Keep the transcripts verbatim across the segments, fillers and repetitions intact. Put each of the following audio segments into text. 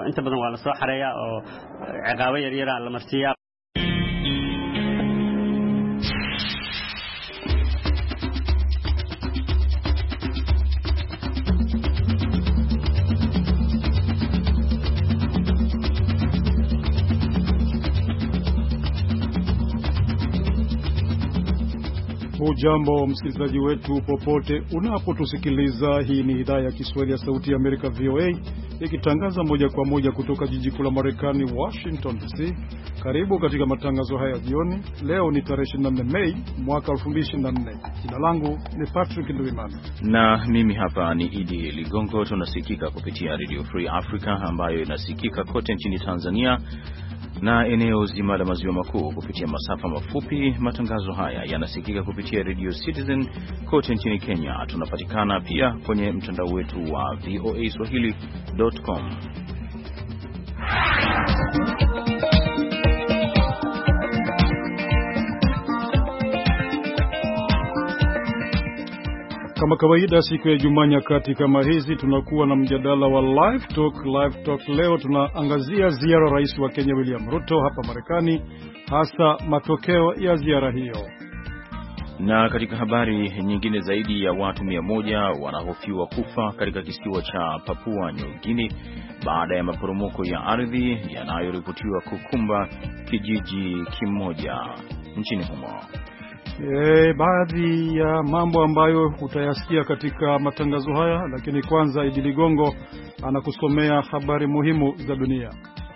inta badan waa la soo xareeyaa oo ciqaabo yar yar la marsiyaa. Ujambo msikilizaji wetu popote unapotusikiliza. Hii ni idhaa ya Kiswahili ya Sauti ya Amerika V O A ikitangaza moja kwa moja kutoka jiji kuu la Marekani Washington D C. Karibu katika matangazo haya jioni. Leo ni tarehe ishirini na nne Mei mwaka elfu mbili ishirini na nne. Jina langu ni Patrick Ndwimana na mimi hapa ni Idi Ligongo. Tunasikika kupitia Radio Free Africa ambayo inasikika kote nchini Tanzania na eneo zima la maziwa makuu kupitia masafa mafupi. Matangazo haya yanasikika kupitia Radio Citizen kote nchini Kenya. Tunapatikana pia kwenye mtandao wetu wa V O A swahili dot com. Kama kawaida siku ya Ijumaa nyakati kama hizi tunakuwa na mjadala wa Live Talk. Live Talk leo tunaangazia ziara rais wa Kenya William Ruto hapa Marekani, hasa matokeo ya ziara hiyo. Na katika habari nyingine, zaidi ya watu mia moja wanahofiwa kufa katika kisiwa cha Papua New Guinea baada ya maporomoko ya ardhi yanayoripotiwa kukumba kijiji kimoja nchini humo. E, baadhi ya mambo ambayo utayasikia katika matangazo haya, lakini kwanza Idi Ligongo anakusomea habari muhimu za dunia.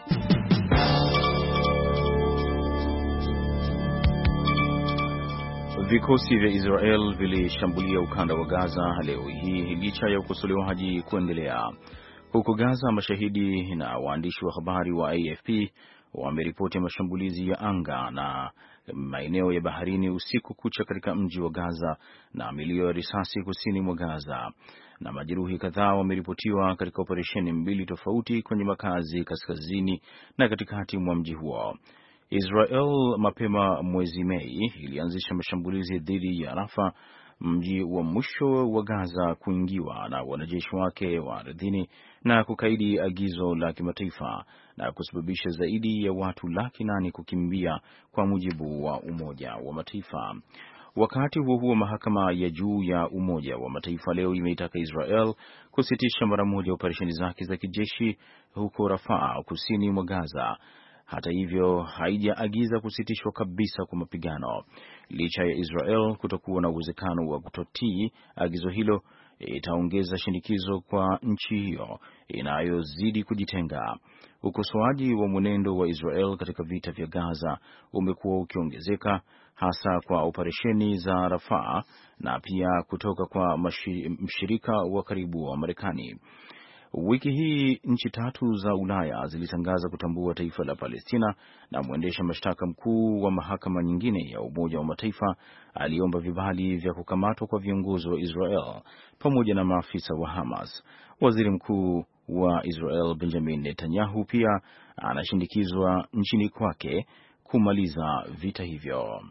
Vikosi vya Israel vilishambulia ukanda wa Gaza leo hii licha ya ukosolewaji kuendelea. Huko Gaza, mashahidi na waandishi wa habari wa A F P wameripoti mashambulizi ya anga na maeneo ya baharini usiku kucha katika mji wa Gaza na milio ya risasi kusini mwa Gaza, na majeruhi kadhaa wameripotiwa katika operesheni mbili tofauti kwenye makazi kaskazini na katikati mwa mji huo. Israel mapema mwezi Mei ilianzisha mashambulizi dhidi ya Rafah, mji wa mwisho wa Gaza kuingiwa na wanajeshi wake wa ardhini, na kukaidi agizo la kimataifa na kusababisha zaidi ya watu laki nane kukimbia kwa mujibu wa Umoja wa Mataifa. Wakati huo huo, mahakama ya juu ya Umoja wa Mataifa leo imeitaka Israel kusitisha mara moja operesheni zake za kijeshi huko Rafah kusini mwa Gaza. Hata hivyo, haijaagiza kusitishwa kabisa kwa mapigano. Licha ya Israel kutokuwa na uwezekano wa kutotii agizo hilo, itaongeza shinikizo kwa nchi hiyo inayozidi kujitenga. Ukosoaji wa mwenendo wa Israel katika vita vya Gaza umekuwa ukiongezeka, hasa kwa operesheni za Rafah na pia kutoka kwa mshirika wa karibu wa Marekani. Wiki hii nchi tatu za Ulaya zilitangaza kutambua taifa la Palestina, na mwendesha mashtaka mkuu wa mahakama nyingine ya Umoja wa Mataifa aliomba vibali vya kukamatwa kwa viongozi wa Israel pamoja na maafisa wa Hamas. Waziri Mkuu wa Israel Benjamin Netanyahu pia anashindikizwa nchini kwake kumaliza vita hivyo.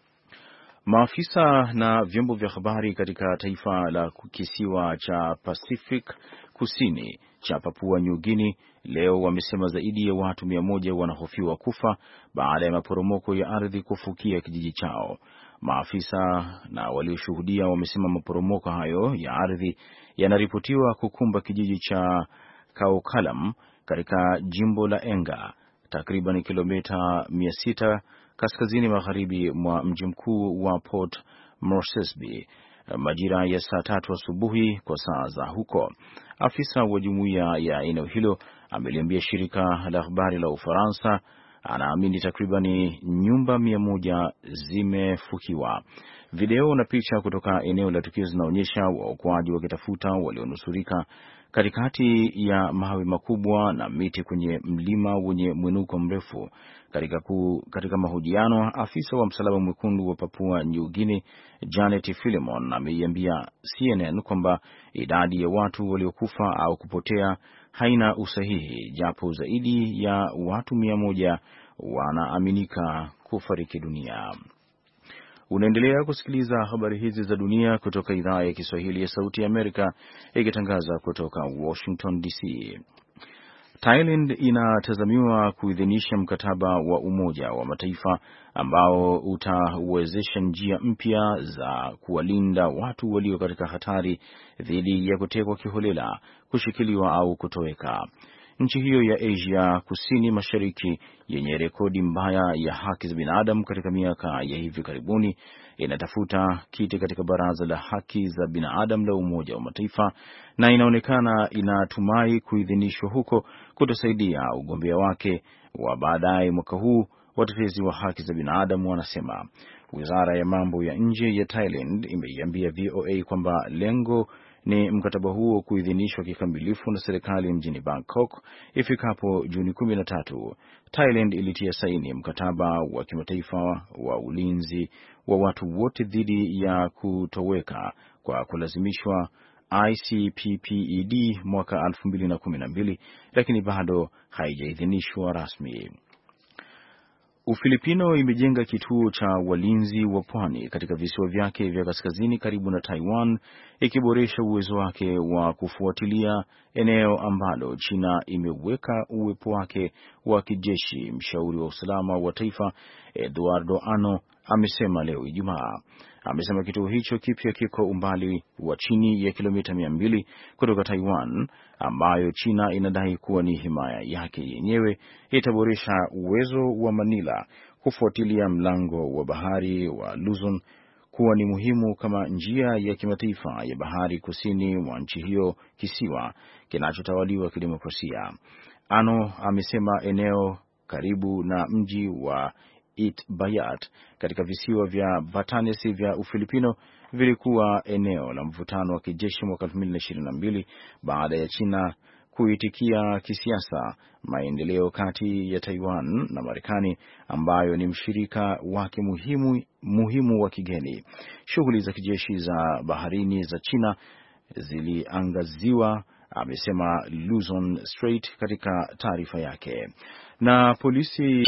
Maafisa na vyombo vya habari katika taifa la kisiwa cha Pacific Kusini cha Papua New Guinea leo wamesema zaidi ya watu mia moja wanahofiwa kufa baada ya maporomoko ya ardhi kufukia kijiji chao. Maafisa na walioshuhudia wamesema maporomoko hayo ya ardhi yanaripotiwa kukumba kijiji cha Kaukalam katika jimbo la Enga, takriban kilomita mia sita kaskazini magharibi mwa mji mkuu wa Port Moresby majira ya saa tatu asubuhi kwa saa za huko. Afisa wa jumuiya ya eneo hilo ameliambia shirika la habari la Ufaransa anaamini takribani nyumba mia moja zimefukiwa. Video na picha kutoka eneo la tukio zinaonyesha waokoaji wakitafuta walionusurika katikati ya mawe makubwa na miti kwenye mlima wenye mwinuko mrefu. Katika, ku, katika mahojiano, afisa wa Msalaba Mwekundu wa Papua New Guinea Janet Philemon ameiambia C N N kwamba idadi ya watu waliokufa au kupotea haina usahihi, japo zaidi ya watu mia moja wanaaminika kufariki dunia. Unaendelea kusikiliza habari hizi za dunia kutoka idhaa ya Kiswahili ya Sauti ya Amerika, ikitangaza kutoka Washington D C. Thailand inatazamiwa kuidhinisha mkataba wa Umoja wa Mataifa ambao utawezesha njia mpya za kuwalinda watu walio katika hatari dhidi ya kutekwa kiholela, kushikiliwa au kutoweka. Nchi hiyo ya Asia Kusini Mashariki yenye rekodi mbaya ya haki za binadamu katika miaka ya hivi karibuni inatafuta kiti katika Baraza la Haki za Binadamu la Umoja wa Mataifa na inaonekana inatumai kuidhinishwa huko kutasaidia ugombea wake wa baadaye mwaka huu. Watetezi wa haki za binadamu wanasema. Wizara ya mambo ya nje ya Thailand imeiambia V O A kwamba lengo ni mkataba huo kuidhinishwa kikamilifu na serikali mjini Bangkok ifikapo Juni kumi na tatu. Thailand ilitia saini mkataba wa kimataifa wa ulinzi wa watu wote dhidi ya kutoweka kwa kulazimishwa I C P P E D mwaka elfu mbili na kumi na mbili, lakini bado haijaidhinishwa rasmi. Ufilipino imejenga kituo cha walinzi wa pwani katika visiwa vyake vya kaskazini karibu na Taiwan, ikiboresha uwezo wake wa kufuatilia eneo ambalo China imeweka uwepo wake wa kijeshi. Mshauri wa usalama wa taifa Eduardo Ano amesema leo Ijumaa. Amesema kituo hicho kipya kiko umbali wa chini ya kilomita mia mbili kutoka Taiwan, ambayo China inadai kuwa ni himaya yake yenyewe. Itaboresha uwezo wa Manila kufuatilia mlango wa bahari wa Luzon kuwa ni muhimu kama njia ya kimataifa ya bahari kusini mwa nchi hiyo, kisiwa kinachotawaliwa kidemokrasia. Ano amesema eneo karibu na mji wa Itbayat katika visiwa vya Batanes vya Ufilipino vilikuwa eneo la mvutano wa kijeshi mwaka elfu mbili na ishirini na mbili baada ya China kuitikia kisiasa maendeleo kati ya Taiwan na Marekani ambayo ni mshirika wake muhimu, muhimu wa kigeni. Shughuli za kijeshi za baharini za China ziliangaziwa, amesema Luzon Strait katika taarifa yake. Na polisi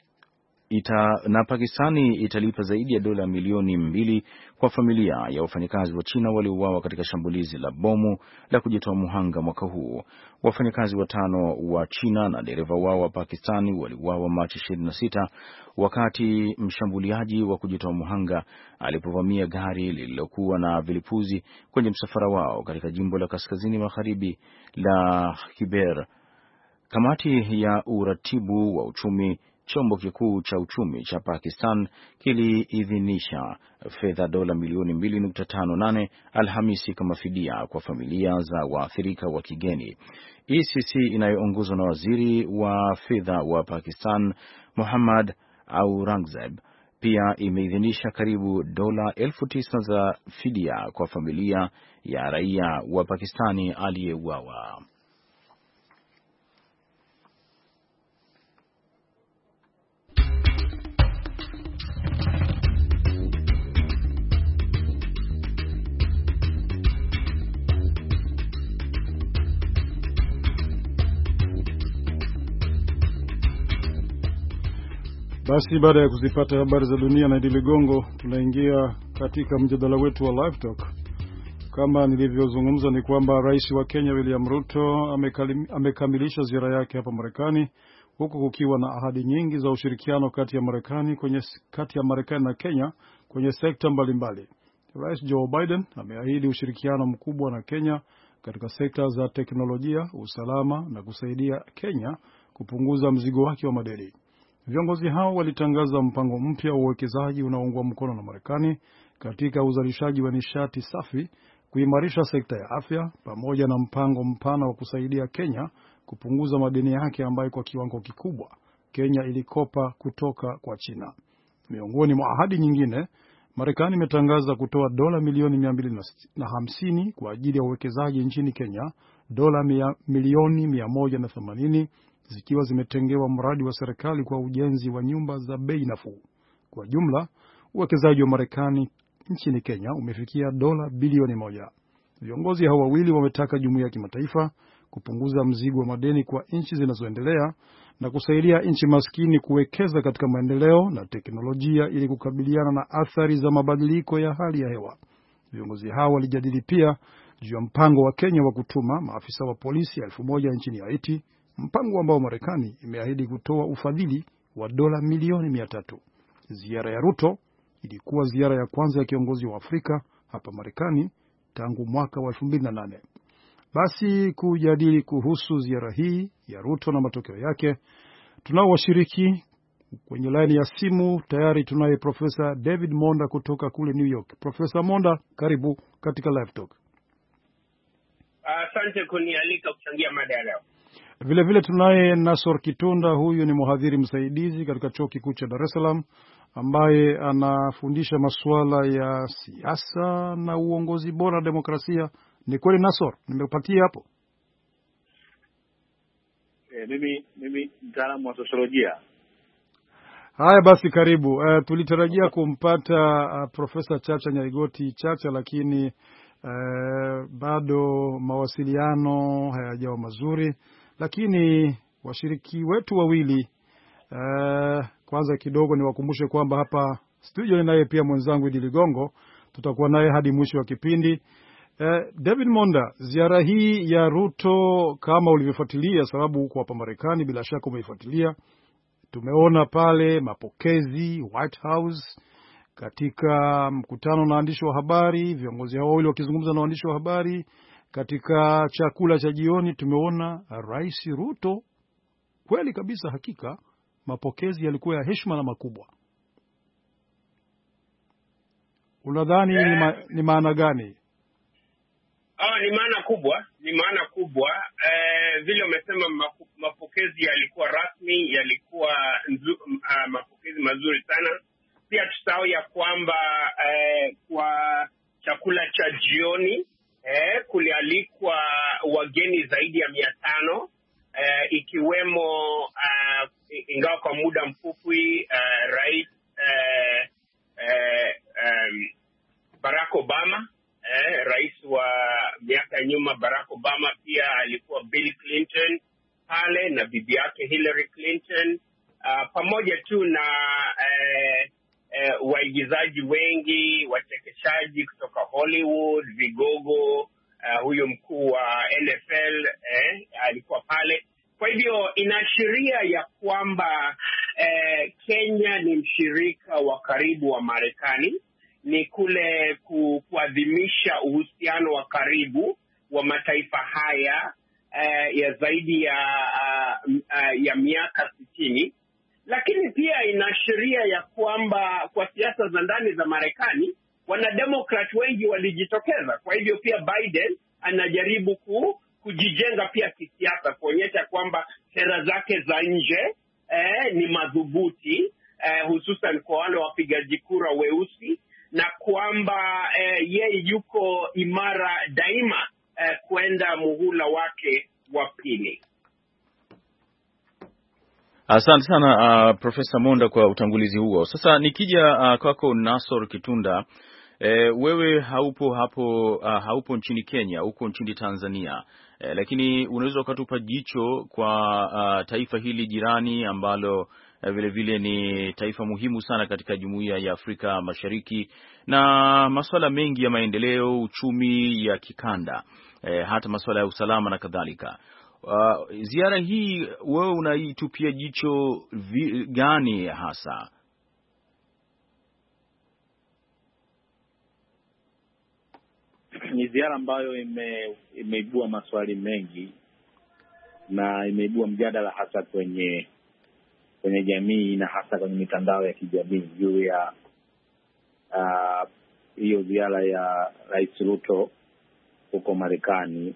Ita, na Pakistani italipa zaidi ya dola milioni mbili kwa familia ya wafanyakazi wa China waliouawa katika shambulizi la bomu la kujitoa muhanga mwaka huu. Wafanyakazi watano wa China na dereva wao wa Pakistani waliuawa Machi ishirini na sita wakati mshambuliaji wa kujitoa muhanga alipovamia gari lililokuwa na vilipuzi kwenye msafara wao katika jimbo la kaskazini magharibi la Khyber. Kamati ya uratibu wa uchumi, chombo kikuu cha uchumi cha Pakistan, kiliidhinisha fedha dola milioni mbili nukta tano nane Alhamisi kama fidia kwa familia za waathirika wa kigeni. E C C inayoongozwa na waziri wa fedha wa Pakistan Muhammad Aurangzeb pia imeidhinisha karibu dola elfu tisa za fidia kwa familia ya raia wa Pakistani aliyeuawa. Basi baada ya kuzipata habari za dunia na Idi Ligongo, tunaingia katika mjadala wetu wa Live Talk. Kama nilivyozungumza ni kwamba Rais wa Kenya William Ruto amekamilisha ziara yake hapa Marekani, huku kukiwa na ahadi nyingi za ushirikiano kati ya Marekani kwenye kati ya Marekani na Kenya kwenye sekta mbalimbali. Rais Joe Biden ameahidi ushirikiano mkubwa na Kenya katika sekta za teknolojia, usalama na kusaidia Kenya kupunguza mzigo wake wa madeni. Viongozi hao walitangaza mpango mpya wa uwekezaji unaoungwa mkono na Marekani katika uzalishaji wa nishati safi, kuimarisha sekta ya afya, pamoja na mpango mpana wa kusaidia Kenya kupunguza madeni yake ambayo kwa kiwango kikubwa Kenya ilikopa kutoka kwa China. Miongoni mwa ahadi nyingine, Marekani imetangaza kutoa dola milioni mia mbili na hamsini kwa ajili ya uwekezaji nchini Kenya, dola milioni mia moja na themanini zikiwa zimetengewa mradi wa serikali kwa ujenzi wa nyumba za bei nafuu. Kwa jumla, uwekezaji wa Marekani nchini Kenya umefikia dola bilioni moja. Viongozi hao wawili wametaka jumuiya ya kimataifa kupunguza mzigo wa madeni kwa nchi zinazoendelea na kusaidia nchi maskini kuwekeza katika maendeleo na teknolojia ili kukabiliana na athari za mabadiliko ya hali ya hewa. Viongozi hao walijadili pia juu ya mpango wa Kenya wa kutuma maafisa wa polisi elfu moja nchini Haiti mpango ambao Marekani imeahidi kutoa ufadhili wa dola milioni mia tatu. Ziara ya Ruto ilikuwa ziara ya kwanza ya kiongozi wa Afrika hapa Marekani tangu mwaka wa elfu mbili na nane. Basi kujadili kuhusu ziara hii ya Ruto na matokeo yake, tunao washiriki kwenye laini ya simu. Tayari tunaye Profesa David Monda kutoka kule New York. Profesa Monda, karibu katika Live Talk. Asante uh, kunialika kuchangia mada ya leo. Vile vile tunaye Nasor Kitunda, huyu ni mhadhiri msaidizi katika Chuo Kikuu cha Dar es Salaam ambaye anafundisha masuala ya siasa na uongozi bora demokrasia. Ni kweli Nasor, nimepatia hapo? E, mimi mimi mtaalamu wa sosiolojia. Haya basi karibu. Uh, tulitarajia kumpata uh, Profesa Chacha Nyaigoti Chacha, lakini uh, bado mawasiliano hayajawa mazuri, lakini washiriki wetu wawili uh, kwanza kidogo niwakumbushe kwamba hapa studio naye pia mwenzangu Idi Ligongo, tutakuwa naye hadi mwisho wa kipindi. Uh, David Monda, ziara hii ya Ruto kama ulivyofuatilia, sababu huko hapa Marekani bila shaka umeifuatilia, tumeona pale mapokezi White House katika mkutano na waandishi wa habari, viongozi hao wawili wakizungumza na waandishi wa habari. Katika chakula cha jioni tumeona Rais Ruto. Kweli kabisa, hakika mapokezi yalikuwa ya heshima na makubwa. Unadhani eh, ni, ma, ni maana gani? Ah, ni maana kubwa, ni maana kubwa. Eh, vile umesema mapokezi yalikuwa rasmi, yalikuwa nzu, uh, mapokezi mazuri sana. Pia tusahau ya kwamba eh, kwa chakula cha jioni eh, kulialikwa wageni zaidi ya mia tano eh, ikiwemo uh, ingawa kwa muda mfupi uh, Rais eh, eh, um, Barack Obama, eh, rais wa miaka nyuma Barack Obama, pia alikuwa Bill Clinton pale na bibi yake Hillary Clinton, uh, pamoja tu na eh, eh, waigizaji wengi, wachekeshaji kutoka Hollywood, vigogo, uh, huyo mkuu wa N F L eh, alikuwa pale. Kwa hivyo inaashiria ya kwamba eh, Kenya ni mshirika wa karibu wa Marekani, ni kule ku, kuadhimisha uhusiano wa karibu wa mataifa haya eh, ya zaidi ya uh, uh, ya miaka sitini. Lakini pia inaashiria ya kwamba kwa siasa za ndani za Marekani wanademokrat wengi walijitokeza. Kwa hivyo pia Biden anajaribu ku, kujijenga pia kisiasa, kuonyesha kwamba sera zake za nje eh, ni madhubuti eh, hususan kwa wale wapigaji kura weusi, na kwamba eh, yeye yuko imara daima eh, kwenda muhula wake wa pili. Asante sana uh, Profesa Monda kwa utangulizi huo. Sasa nikija uh, kwako Nasor Kitunda, e, wewe haupo hapo uh, haupo nchini Kenya, uko nchini Tanzania. E, lakini unaweza ukatupa jicho kwa uh, taifa hili jirani ambalo uh, vile vile ni taifa muhimu sana katika Jumuiya ya Afrika Mashariki na masuala mengi ya maendeleo, uchumi ya kikanda, e, hata masuala ya usalama na kadhalika. Uh, ziara hii wewe unaitupia jicho vi, gani hasa? Ni ziara ambayo ime, imeibua maswali mengi na imeibua mjadala hasa kwenye kwenye jamii na hasa kwenye mitandao ya kijamii juu ya hiyo uh, ziara ya Rais Ruto huko Marekani.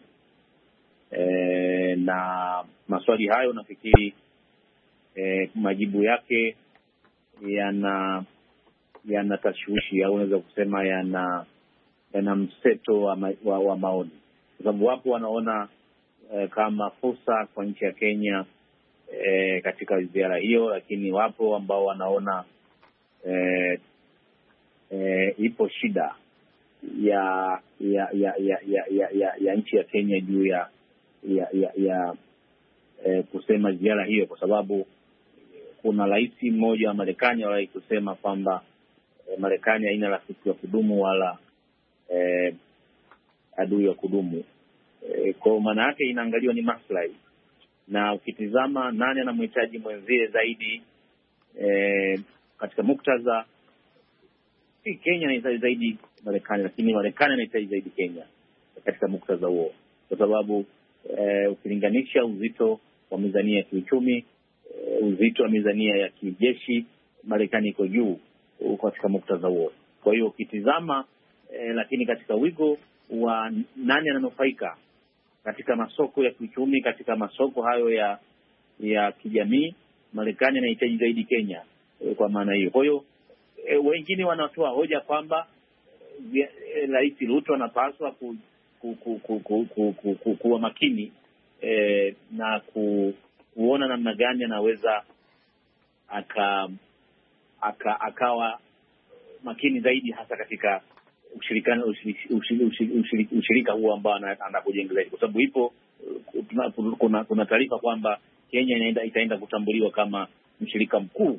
E, na maswali hayo nafikiri e, majibu yake yana yana tashwishi au unaweza kusema yana yana mseto wa, ma, wa, wa maoni, kwa sababu wapo wanaona e, kama fursa kwa nchi ya Kenya e, katika ziara hiyo, lakini wapo ambao wanaona e, e, ipo shida ya ya ya ya ya, ya, ya, ya nchi ya Kenya juu ya ya ya, ya eh, kusema ziara hiyo, kwa sababu kuna rais mmoja wa Marekani aliwahi kusema kwamba eh, Marekani haina rafiki wa kudumu wala eh, adui wa kudumu. Eh, kwa maana yake inaangaliwa ni maslahi, na ukitizama nani anamhitaji mwenzie zaidi e, katika muktadha, si Kenya anahitaji zaidi Marekani, lakini Marekani anahitaji zaidi Kenya katika muktadha huo, kwa sababu e, ukilinganisha uzito wa mizania ya kiuchumi, e, uzito wa mizania ya kijeshi, Marekani iko juu katika muktadha huo. Kwa hiyo ukitizama e, lakini katika wigo wa nani ananufaika katika masoko ya kiuchumi, katika masoko hayo ya ya kijamii, Marekani anahitaji zaidi Kenya e, kwa maana hiyo. Kwa hiyo e, wengine wanatoa hoja kwamba Rais e, Ruto anapaswa ku, ku, ku, ku, ku, ku, ku, ku, kuwa makini e, na ku, kuona namna gani anaweza aka, aka akawa makini zaidi, hasa katika ushirikana ushirika, ushirika, ushirika, ushirika huo ambao anapojenga zaidi, kwa sababu ipo kuna kuna taarifa kwamba Kenya inaenda itaenda kutambuliwa kama mshirika mkuu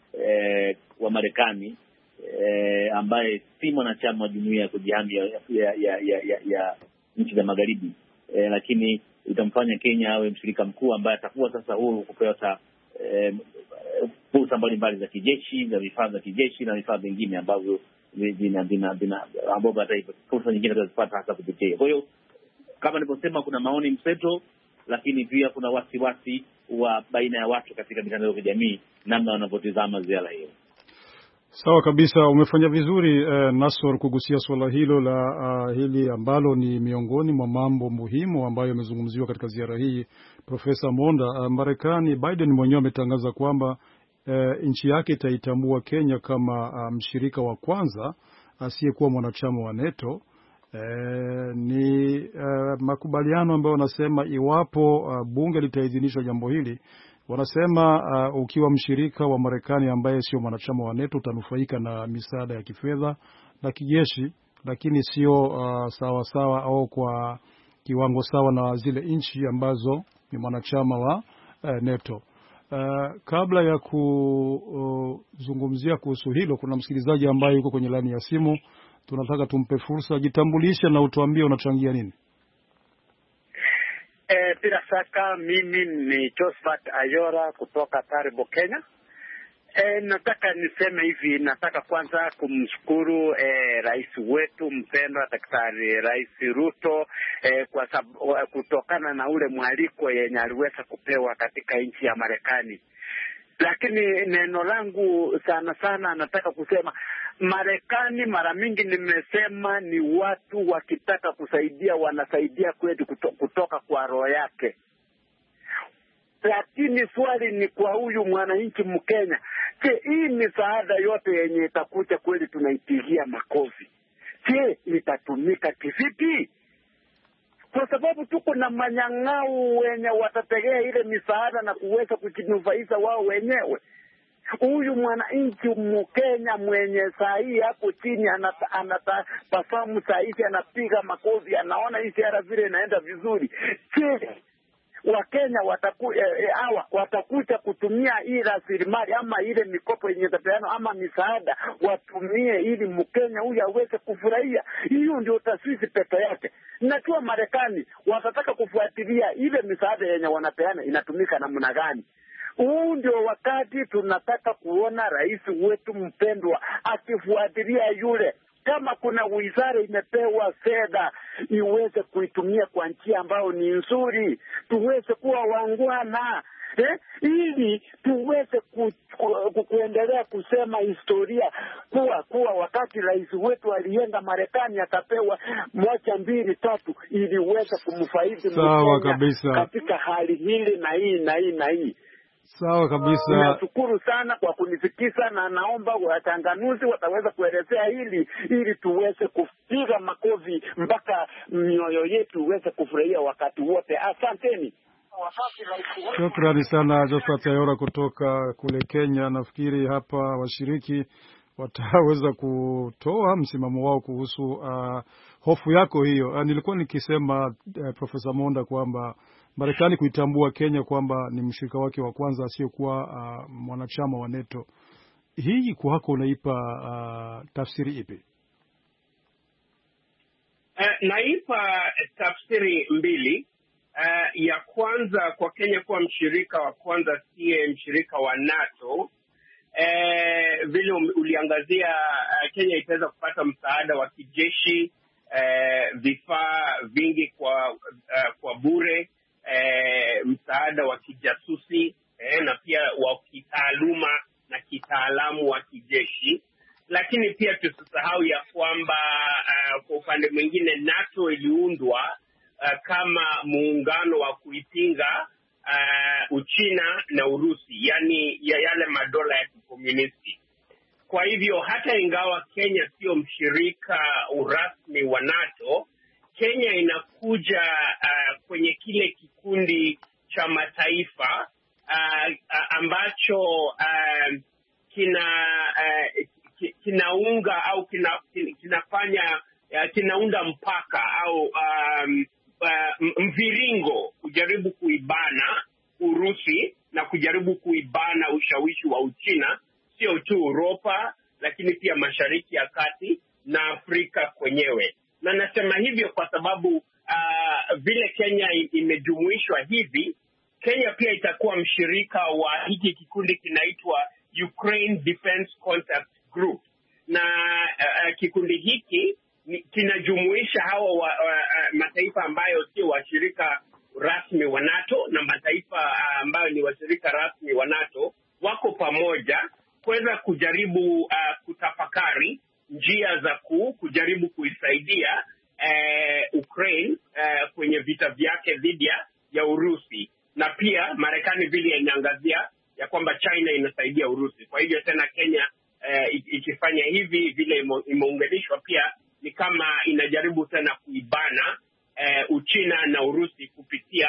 e, wa Marekani e, ambaye si mwanachama wa jumuiya ya kujihami ya ya ya, ya, ya, ya nchi za magharibi e, lakini itamfanya Kenya awe mshirika mkuu ambaye atakuwa sasa huru kupewa e, fursa mbalimbali za kijeshi, za vifaa vya kijeshi na vifaa vingine ambavyo vina vina vina ambao hata fursa nyingine tutazipata hasa kupitia. Kwa hiyo kama nilivyosema, kuna maoni mseto, lakini pia kuna wasiwasi wa baina ya watu katika mitandao ya kijamii namna wanavyotazama ziara hiyo. Sawa kabisa, umefanya vizuri eh, Nasor kugusia swala hilo la uh, hili ambalo ni miongoni mwa mambo muhimu ambayo yamezungumziwa katika ziara hii. Profesa Monda, uh, Marekani, Biden mwenyewe ametangaza kwamba uh, nchi yake itaitambua Kenya kama mshirika um, wa kwanza asiyekuwa mwanachama wa NATO. Uh, ni uh, makubaliano ambayo wanasema iwapo uh, bunge litaidhinisha jambo hili, wanasema uh, ukiwa mshirika wa Marekani ambaye sio mwanachama wa NATO utanufaika na misaada ya kifedha na kijeshi, lakini sio uh, sawa sawa au kwa kiwango sawa na zile nchi ambazo ni mwanachama wa uh, NATO. Uh, kabla ya kuzungumzia uh, kuhusu hilo, kuna msikilizaji ambaye yuko kwenye laini ya simu. Tunataka tumpe fursa, jitambulishe na utuambie unachangia nini. E, bila shaka mimi ni Josephat Ayora kutoka Taribo, Kenya. E, nataka niseme hivi, nataka kwanza kumshukuru e, rais wetu mpendwa Daktari Rais Ruto e, kwa sababu kutokana na ule mwaliko yenye aliweza kupewa katika nchi ya Marekani. Lakini neno langu sana sana nataka kusema Marekani, mara mingi nimesema, ni watu wakitaka kusaidia wanasaidia kweli kutoka kwa roho yake. Lakini swali ni kwa huyu mwananchi Mkenya, je, hii misaada yote yenye itakuja kweli tunaipigia makofi, je, itatumika kivipi? Kwa sababu tuko na manyang'au wenye watategea ile misaada na kuweza kujinufaisha wao wenyewe. Huyu mwananchi Mkenya mwenye saa hii hapo chini anatabasamu saa hizi, anapiga makofi, anaona hii sera vile inaenda vizuri. Je, Wakenya wataku, eh, hawa watakuja kutumia hii rasilimali ama ile mikopo yenye tapeano ama misaada watumie ili Mkenya huyu aweze kufurahia? Hiyo ndio taswisi peke yake. Najua Marekani watataka kufuatilia ile misaada yenye wanapeana inatumika namna gani. Huu ndio wakati tunataka kuona rais wetu mpendwa akifuatilia yule. Kama kuna wizara imepewa fedha iweze kuitumia kwa njia ambayo ni nzuri, tuweze kuwa wangwana eh, ili tuweze ku, ku, kuendelea kusema historia kuwa kuwa wakati rais wetu alienda Marekani akapewa moja mbili tatu ili uweze kumfaidi Mkenya katika hali hili na hii na hii na hii. Sawa kabisa. Nashukuru sana kwa kunisikiza, na naomba wachanganuzi wataweza kuelezea hili ili tuweze kupiga makofi mpaka mioyo yetu iweze kufurahia wakati wote. Asanteni. Shukrani sana Josephat Ayora kutoka kule Kenya. Nafikiri hapa washiriki wataweza kutoa msimamo wao kuhusu uh, hofu yako hiyo. Uh, nilikuwa nikisema uh, Profesa Monda kwamba Marekani kuitambua Kenya kwamba ni mshirika wake wa kwanza asiyokuwa uh, mwanachama wa NATO. Hii kwako unaipa uh, tafsiri ipi? Uh, naipa tafsiri mbili. Uh, ya kwanza kwa Kenya kuwa mshirika wa kwanza siye mshirika wa NATO. Eh, vile uliangazia, uh, Kenya itaweza kupata msaada wa kijeshi, eh, vifaa vingi kwa uh, kwa bure, eh, msaada wa kijasusi, eh, na pia wa kitaaluma na kitaalamu wa kijeshi. Lakini pia tusisahau ya kwamba uh, kwa upande mwingine NATO iliundwa uh, kama muungano wa kuipinga uh, Uchina na Urusi, yani ya yale madola ya kikomunisti. Kwa hivyo hata ingawa Kenya sio mshirika rasmi wa NATO, Kenya inakuja uh, kwenye kile kikundi cha mataifa uh, uh, ambacho uh, kina uh, kinaunga au kina, kinafanya kinaunda mpaka au um, uh, mviringo kujaribu kuibana Urusi na kujaribu kuibana ushawishi wa Uchina, sio tu Europa lakini pia Mashariki ya Kati na Afrika kwenyewe. Na nasema hivyo kwa sababu uh, vile Kenya imejumuishwa hivi, Kenya pia itakuwa mshirika wa hiki kikundi kinaitwa Ukraine Defense Contact Group, na uh, kikundi hiki kinajumuisha hawa wa, uh, mataifa ambayo sio washirika rasmi wa NATO na mataifa uh, ambayo ni washirika rasmi wa NATO wako pamoja kuweza kujaribu uh, kutafakari njia za ku, kujaribu kuisaidia uh, Ukraine uh, kwenye vita vyake dhidi ya Urusi, na pia Marekani vile inaangazia ya kwamba China inasaidia Urusi. Kwa hivyo tena Kenya uh, ikifanya hivi vile imeunganishwa, pia ni kama inajaribu tena kuibana uh, Uchina na Urusi kupitia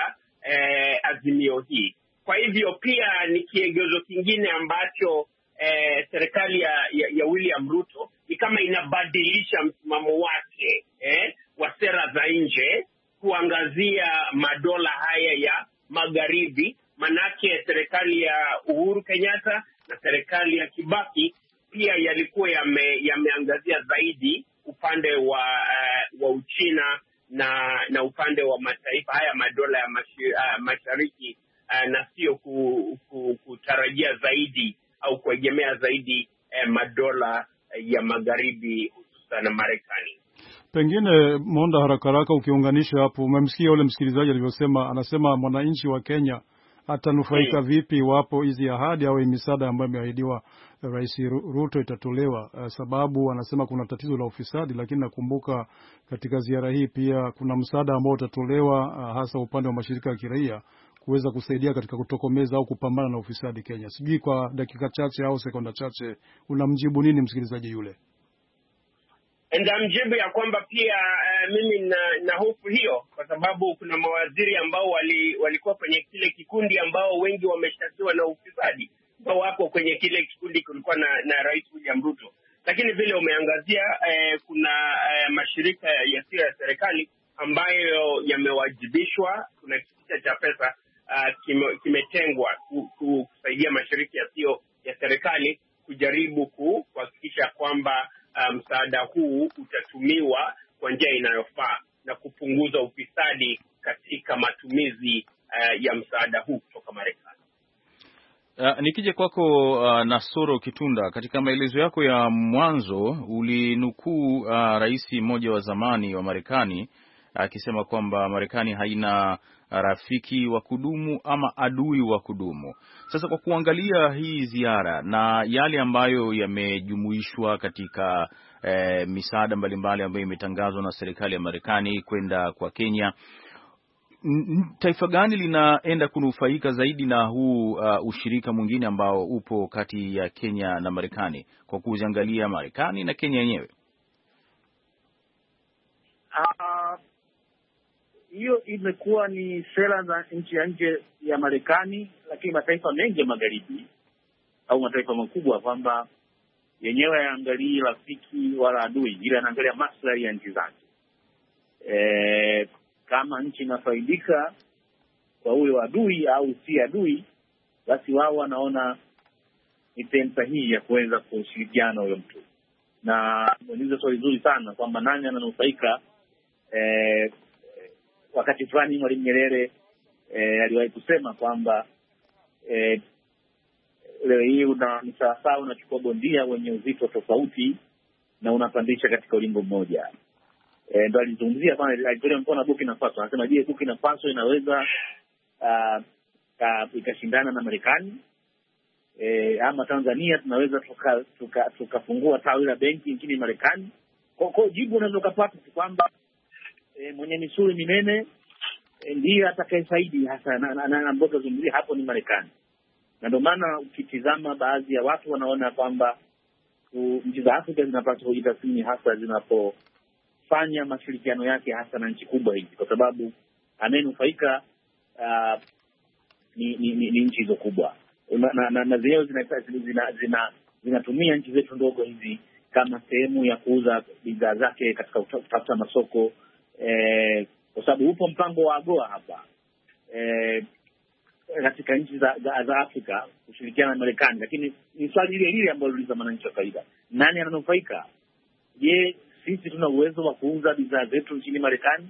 uh, azimio hii. Kwa hivyo pia ni kiegezo kingine ambacho uh, serikali ya, ya, ya William Ruto ni kama inabadilisha msimamo wake eh, wa sera za nje kuangazia madola haya ya magharibi. Manake serikali ya Uhuru Kenyatta na serikali ya Kibaki pia yalikuwa yame, yameangazia zaidi upande wa uh, wa Uchina na na upande wa mataifa haya madola ya mashi, uh, mashariki uh, na sio ku, ku, kutarajia zaidi au kuegemea zaidi uh, madola ya magharibi hususan na Marekani. Pengine Monda, haraka haraka ukiunganisha hapo, umemsikia yule msikilizaji alivyosema, anasema mwananchi wa Kenya atanufaika hmm, vipi iwapo hizi ahadi au misaada ambayo imeahidiwa Rais Ruto itatolewa? Uh, sababu anasema kuna tatizo la ufisadi, lakini nakumbuka katika ziara hii pia kuna msaada ambao utatolewa uh, hasa upande wa mashirika ya kiraia kuweza kusaidia katika kutokomeza au kupambana na ufisadi Kenya. Sijui kwa dakika chache au sekonda chache unamjibu nini msikilizaji yule? Ndamjibu ya kwamba pia uh, mimi na, na hofu hiyo, kwa sababu kuna mawaziri ambao wali, walikuwa kwenye kile kikundi ambao wengi wameshtakiwa na ufisadi, ambao wako kwenye kile kikundi kulikuwa na, na Rais William Ruto. Lakini vile umeangazia eh, kuna eh, mashirika yasiyo ya serikali ambayo yamewajibishwa. Kuna kitita cha pesa uh, kime, kimetengwa ku, ku, kusaidia mashirika yasiyo ya serikali kujaribu kuhakikisha kwamba msaada um, huu utatumiwa kwa njia inayofaa na kupunguza ufisadi katika matumizi uh, ya msaada huu kutoka Marekani. Uh, nikija kwako uh, Nasoro Kitunda, katika maelezo yako ya mwanzo ulinukuu uh, rais mmoja wa zamani wa Marekani akisema uh, kwamba Marekani haina rafiki wa kudumu ama adui wa kudumu. Sasa kwa kuangalia hii ziara na yale ambayo yamejumuishwa katika eh, misaada mbalimbali ambayo imetangazwa na serikali ya Marekani kwenda kwa Kenya, taifa gani linaenda kunufaika zaidi na huu uh, ushirika mwingine ambao upo kati ya Kenya na Marekani, kwa kuziangalia Marekani na Kenya yenyewe? Uh, hiyo imekuwa ni sera za nchi ya nje ya Marekani, lakini mataifa mengi ya magharibi au mataifa makubwa kwamba yenyewe hayaangalii rafiki wala adui, ila yanaangalia maslahi ya nchi zake. E, kama nchi inafaidika kwa huyo adui au si adui, basi wao wanaona ni pensa hii ya kuweza kushirikiana huyo mtu. Na muuliza swali zuri sana kwamba nani ananufaika eh, wakati fulani Mwalimu Nyerere eh, aliwahi kusema kwamba eh, leo hii una ni sawasawa unachukua bondia wenye uzito tofauti na unapandisha katika ulingo mmoja. Eh, ndo alizungumzia bwana, alitolea mfano Burkina Faso. Anasema je, Burkina Faso inaweza uh, ikashindana na Marekani? E, ama Tanzania tunaweza tukafungua tuka, tuka tawi la benki nchini Marekani? Kwa kwa jibu unaweza kupata kwamba e, mwenye misuli minene e, ndiye atakayefaidi hasa na, na, na ambapo zungumzia hapo ni Marekani. Na ndio maana ukitizama baadhi ya watu wanaona kwamba nchi za Afrika zinapaswa kujitathmini hasa zinapofanya mashirikiano yake hasa na nchi kubwa hizi, kwa sababu anayenufaika uh, ni, ni, ni, ni nchi hizo kubwa na, na, na zenyewe zinatumia zina, zina, zina nchi zetu ndogo hizi kama sehemu ya kuuza bidhaa zake katika kutafuta masoko eh, kwa sababu upo mpango wa AGOA hapa eh, katika nchi za, za, za Afrika kushirikiana na Marekani, lakini ni swali lile lile ambalo liuliza mwananchi wa kawaida, nani ananufaika? Je, sisi tuna uwezo wa kuuza bidhaa zetu nchini Marekani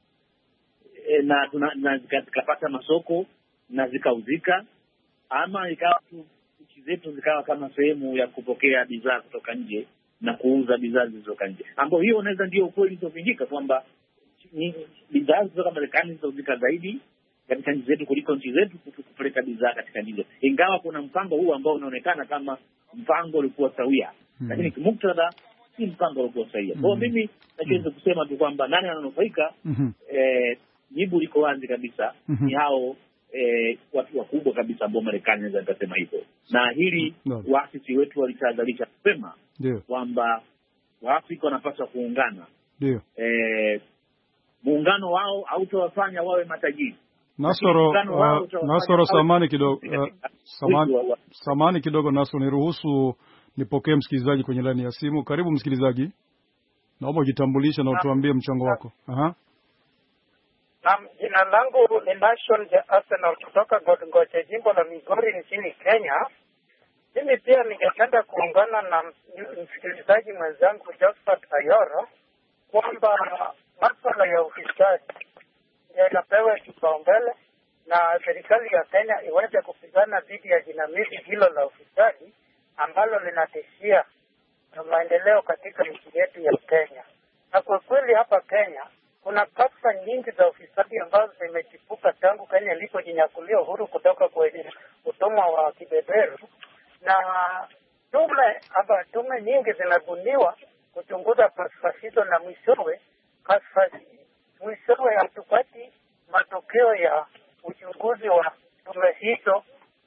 e, na tuna na zikapata masoko na zikauzika, ama ikawa nchi zetu zikawa kama sehemu ya kupokea bidhaa kutoka nje na kuuza bidhaa zilizotoka nje, ambapo hiyo unaweza ndio ukweli usiopingika kwamba bidhaa kutoka Marekani zitauzika zaidi katika nchi zetu kuliko nchi zetu kupeleka bidhaa katika nchi zetu, ingawa kuna mpango huu ambao unaonekana kama mpango ulikuwa sawia, hmm. lakini kimuktadha si mpango ulikuwa sawia. Kwa hmm. mimi nachoweza hmm. kusema tu kwamba nani ananufaika, hmm. eh, jibu liko wazi kabisa, hmm. ni hao eh, watu wakubwa kabisa ambao Marekani inaweza kusema hivyo. Na hili no. waasisi wetu walitahadharisha kusema kwamba Waafrika wanapaswa kuungana. Ndio. Eh, muungano wao hautawafanya wawe matajiri. Nasoro, uh, Nasoro samani kidogo uh, samani, samani kidogo Nasoro, niruhusu nipokee msikilizaji kwenye laini ya simu. Karibu msikilizaji. Naomba ujitambulishe na utuambie mchango wako. Aha. Naam, jina langu ni Nation ja Arsenal kutoka Godgoche, jimbo la Migori nchini Kenya. Mimi pia ningependa kuungana na msikilizaji mwenzangu Josephat Ayoro kwamba masuala ya ufisadi yanapewa kipaumbele na serikali ya Kenya iweze kupigana dhidi ya jinamizi hilo la ufisadi ambalo linatishia maendeleo katika nchi yetu ya Kenya. Na kwa kweli hapa Kenya kuna kashfa nyingi za ufisadi ambazo zimechipuka tangu Kenya ilipojinyakulia uhuru kutoka kwenye utumwa wa kibeberu, na tume hapa tume nyingi zinabuniwa kuchunguza kashfa hizo, na mwishowe kashfa mwishowe hatupati matokeo ya uchunguzi wa tume hizo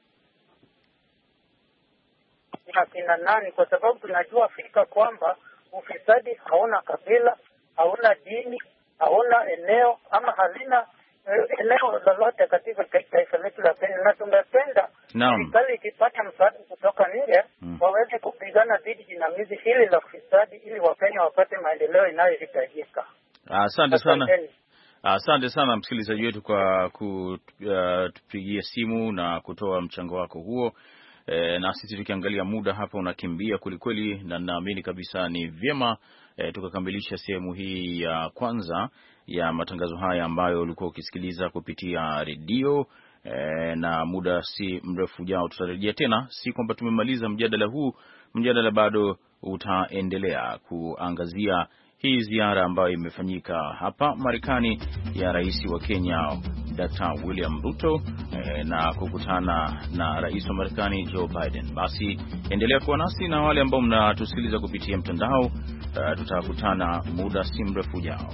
na kina nani, kwa sababu tunajua Afrika kwamba ufisadi hauna kabila, hauna dini, hauna eneo ama halina eneo lolote katika taifa letu la Kenya. Na tungependa serikali ikipata msaada kutoka nje mm. waweze kupigana dhidi jinamizi hili la ufisadi ili Wakenya wapate maendeleo inayohitajika. Asante sana. Asante sana msikilizaji wetu kwa kutupigia uh, simu na kutoa mchango wako huo. E, na sisi tukiangalia muda hapa unakimbia kwelikweli, na naamini kabisa ni vyema e, tukakamilisha sehemu hii ya kwanza ya matangazo haya ambayo ulikuwa ukisikiliza kupitia redio. E, na muda si mrefu ujao tutarejea tena. Si kwamba tumemaliza mjadala huu, mjadala bado utaendelea kuangazia hii ziara ambayo imefanyika hapa Marekani ya rais wa Kenya Daktari William Ruto eh, na kukutana na rais wa Marekani Joe Biden. Basi endelea kuwa nasi, na wale ambao mnatusikiliza kupitia mtandao uh, tutakutana muda si mrefu ujao.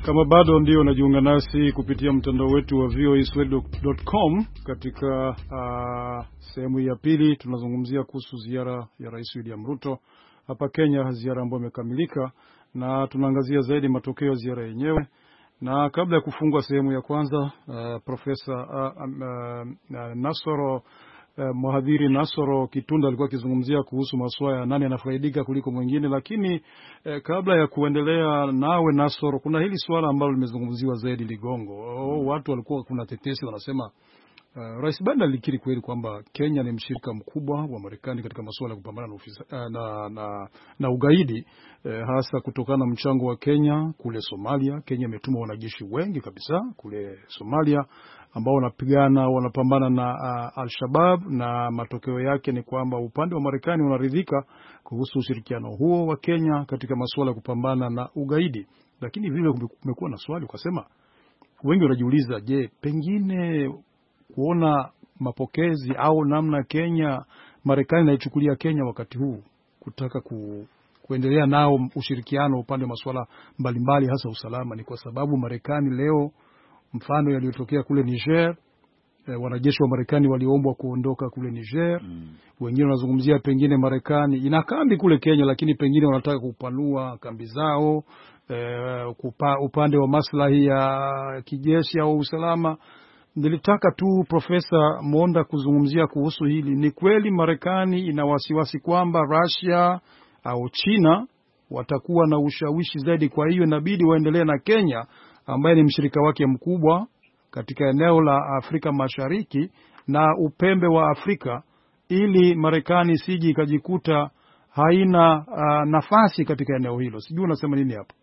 Kama bado ndio unajiunga nasi kupitia mtandao wetu wa v o a swahili dot com, katika uh, sehemu ya pili tunazungumzia kuhusu ziara ya Rais William Ruto hapa Kenya, ziara ambayo imekamilika, na tunaangazia zaidi matokeo ya ziara yenyewe. Na kabla ya kufungua sehemu ya kwanza, uh, Profesa uh, uh, uh, Nasoro Uh, mhadhiri Nasoro Kitunda alikuwa akizungumzia kuhusu masuala ya nani anafaidika kuliko mwingine, lakini eh, kabla ya kuendelea nawe Nasoro, kuna hili swala ambalo limezungumziwa zaidi Ligongo. Oh, watu walikuwa kuna tetesi wanasema uh, Rais Biden alikiri kweli kwamba Kenya ni mshirika mkubwa wa Marekani katika masuala ya kupambana na, ufisa, uh, na, na, na ugaidi, eh, hasa kutokana na mchango wa Kenya kule Somalia. Kenya imetuma wanajeshi wengi kabisa kule Somalia ambao wanapigana wanapambana na uh, Al-Shabaab, na matokeo yake ni kwamba upande wa Marekani unaridhika kuhusu ushirikiano huo wa Kenya katika masuala ya kupambana na ugaidi. Lakini vile kumekuwa na swali ukasema, wengi wanajiuliza, je, pengine kuona mapokezi au namna Kenya Marekani naichukulia Kenya wakati huu kutaka ku, kuendelea nao ushirikiano upande wa masuala mbalimbali hasa usalama, ni kwa sababu Marekani leo, mfano yaliyotokea kule Niger, eh, wanajeshi wa Marekani waliombwa kuondoka kule Niger. Mm. Wengine wanazungumzia pengine Marekani ina kambi kule Kenya, lakini pengine wanataka kupanua kambi zao eh, kupa, upande wa maslahi ya kijeshi au usalama. Nilitaka tu Profesa Monda kuzungumzia kuhusu hili. Ni kweli Marekani ina wasiwasi kwamba Russia au China watakuwa na ushawishi zaidi, kwa hiyo inabidi waendelee na Kenya ambaye ni mshirika wake mkubwa katika eneo la Afrika Mashariki na upembe wa Afrika, ili Marekani siji ikajikuta haina uh, nafasi katika eneo hilo. Sijui unasema nini hapo?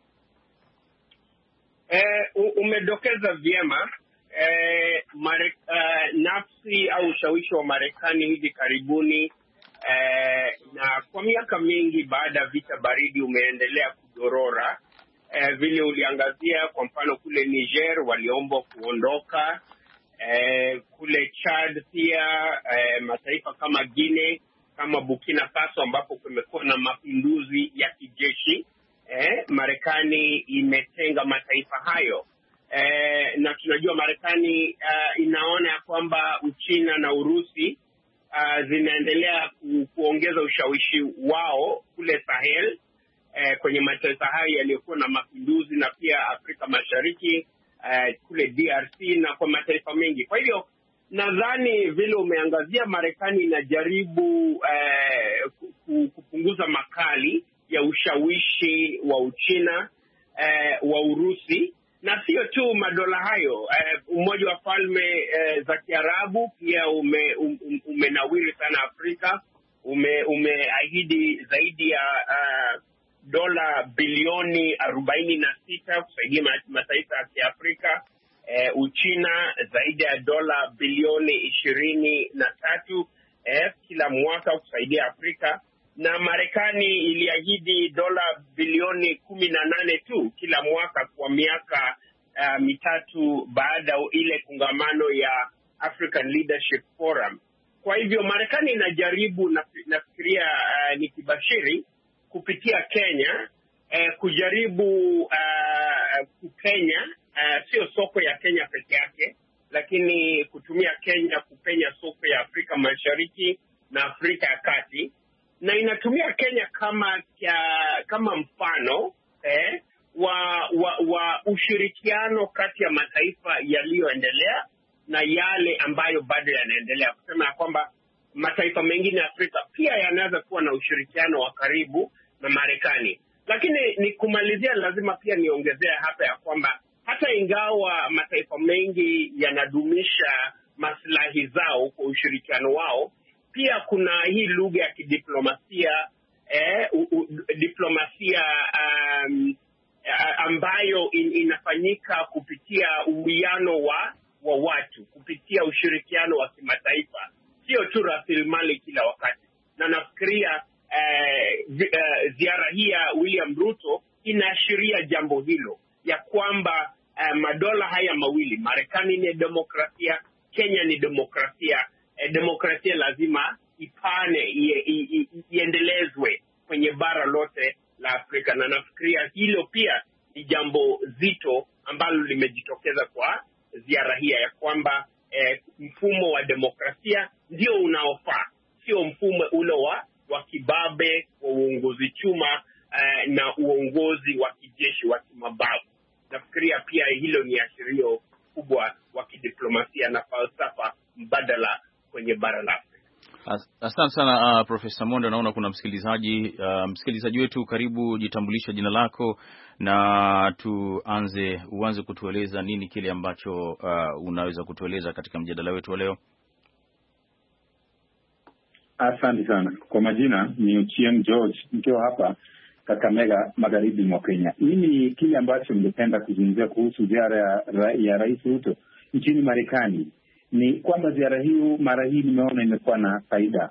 Eh, umedokeza vyema. Eh, mare, uh, nafsi au ushawishi wa Marekani hivi karibuni, eh, na kwa miaka mingi baada ya vita baridi umeendelea kudorora. Eh, vile uliangazia kwa mfano kule Niger waliombwa kuondoka, eh, kule Chad pia, eh, mataifa kama Guinea, kama Burkina Faso ambapo kumekuwa na mapinduzi ya kijeshi, eh, Marekani imetenga mataifa hayo. Eh, na tunajua Marekani uh, inaona ya kwamba Uchina na Urusi uh, zinaendelea ku, kuongeza ushawishi wao kule Sahel, eh, kwenye mataifa hayo yaliyokuwa na mapinduzi, na pia Afrika Mashariki, eh, kule D R C na kwa mataifa mengi. Kwa hivyo nadhani vile umeangazia, Marekani inajaribu eh, kupunguza makali ya ushawishi wa Uchina, eh, wa Urusi, na sio tu madola hayo. Eh, Umoja wa Falme eh, za Kiarabu pia ume, um, umenawiri sana Afrika, ume, umeahidi zaidi ya uh, dola bilioni arobaini na sita kusaidia mataifa ya Kiafrika. Eh, Uchina zaidi ya dola bilioni ishirini na tatu eh, kila mwaka kusaidia Afrika, na Marekani iliahidi dola bilioni kumi na nane tu kila mwaka kwa miaka uh, mitatu baada ile kongamano ya African Leadership Forum. Kwa hivyo Marekani inajaribu, nafikiria uh, ni kibashiri kupitia Kenya, uh, kujaribu uh, kukenya uh, sio soko ya Kenya peke yake, lakini kutumia Kenya kupenya soko ya Afrika Mashariki na Afrika ya Kati, na inatumia Kenya kama kia, kama mfano eh, wa, wa wa ushirikiano kati ya mataifa yaliyoendelea na yale ambayo bado yanaendelea, kusema ya kwamba mataifa mengine ya Afrika pia yanaweza kuwa na ushirikiano wa karibu na Marekani. Lakini ni kumalizia, lazima pia niongezea hapa ya kwamba hata ingawa mataifa mengi yanadumisha maslahi zao kwa ushirikiano wao, pia kuna hii lugha ya kidiplomasia eh, u, u, diplomasia um, ambayo in, inafanyika kupitia uwiano wa wa watu, kupitia ushirikiano wa kimataifa, sio tu rasilimali kila wakati. Na nafikiria eh, eh, ziara hii ya William Ruto inaashiria jambo hilo, ya kwamba eh, madola haya mawili, Marekani ni demokrasia, Kenya ni demokrasia. Eh, demokrasia lazima ipane, iendelezwe kwenye bara lote la Afrika, na nafikiria hilo pia ni jambo zito ambalo limejitokeza kwa ziara hii ya kwamba eh, mfumo wa demokrasia ndio unaofaa, sio mfumo ule wa wa kibabe wa uongozi chuma eh, na uongozi wa kijeshi wa kimabavu. Nafikiria pia hilo ni ashirio kubwa wa kidiplomasia na falsafa mbadala kwenye bara la Afrika. Asante sana uh, Profesa Monda. Naona kuna msikilizaji uh, msikilizaji wetu, karibu, jitambulisha jina lako na tuanze uanze kutueleza nini kile ambacho uh, unaweza kutueleza katika mjadala wetu wa leo. Asante sana. Kwa majina ni Ochieng George, nikiwa hapa Kakamega, magharibi mwa Kenya. Mimi kile ambacho ningependa kuzungumzia kuhusu ziara ya, ya Rais Ruto nchini Marekani ni kwamba ziara hiyo mara hii nimeona imekuwa na faida,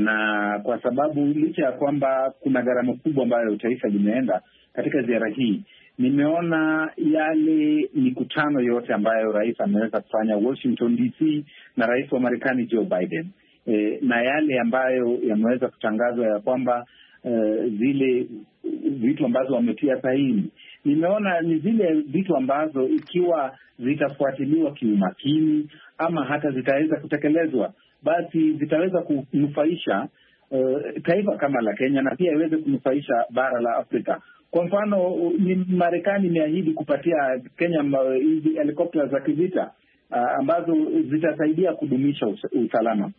na kwa sababu licha ya kwamba kuna gharama kubwa ambayo taifa limeenda katika ziara hii, nimeona yale mikutano yote ambayo rais ameweza kufanya Washington D C na rais wa Marekani Joe Biden, e, na yale ambayo yameweza kutangazwa ya kwamba e, zile vitu ambazo wametia sahihi, nimeona ni zile vitu ambazo ikiwa zitafuatiliwa kiumakini ama hata zitaweza kutekelezwa, basi zitaweza kunufaisha uh, taifa kama la Kenya na pia iweze kunufaisha bara la Afrika. Kwa mfano, ni Marekani imeahidi kupatia Kenya hizi helikopta za kivita uh, ambazo zitasaidia kudumisha usalama.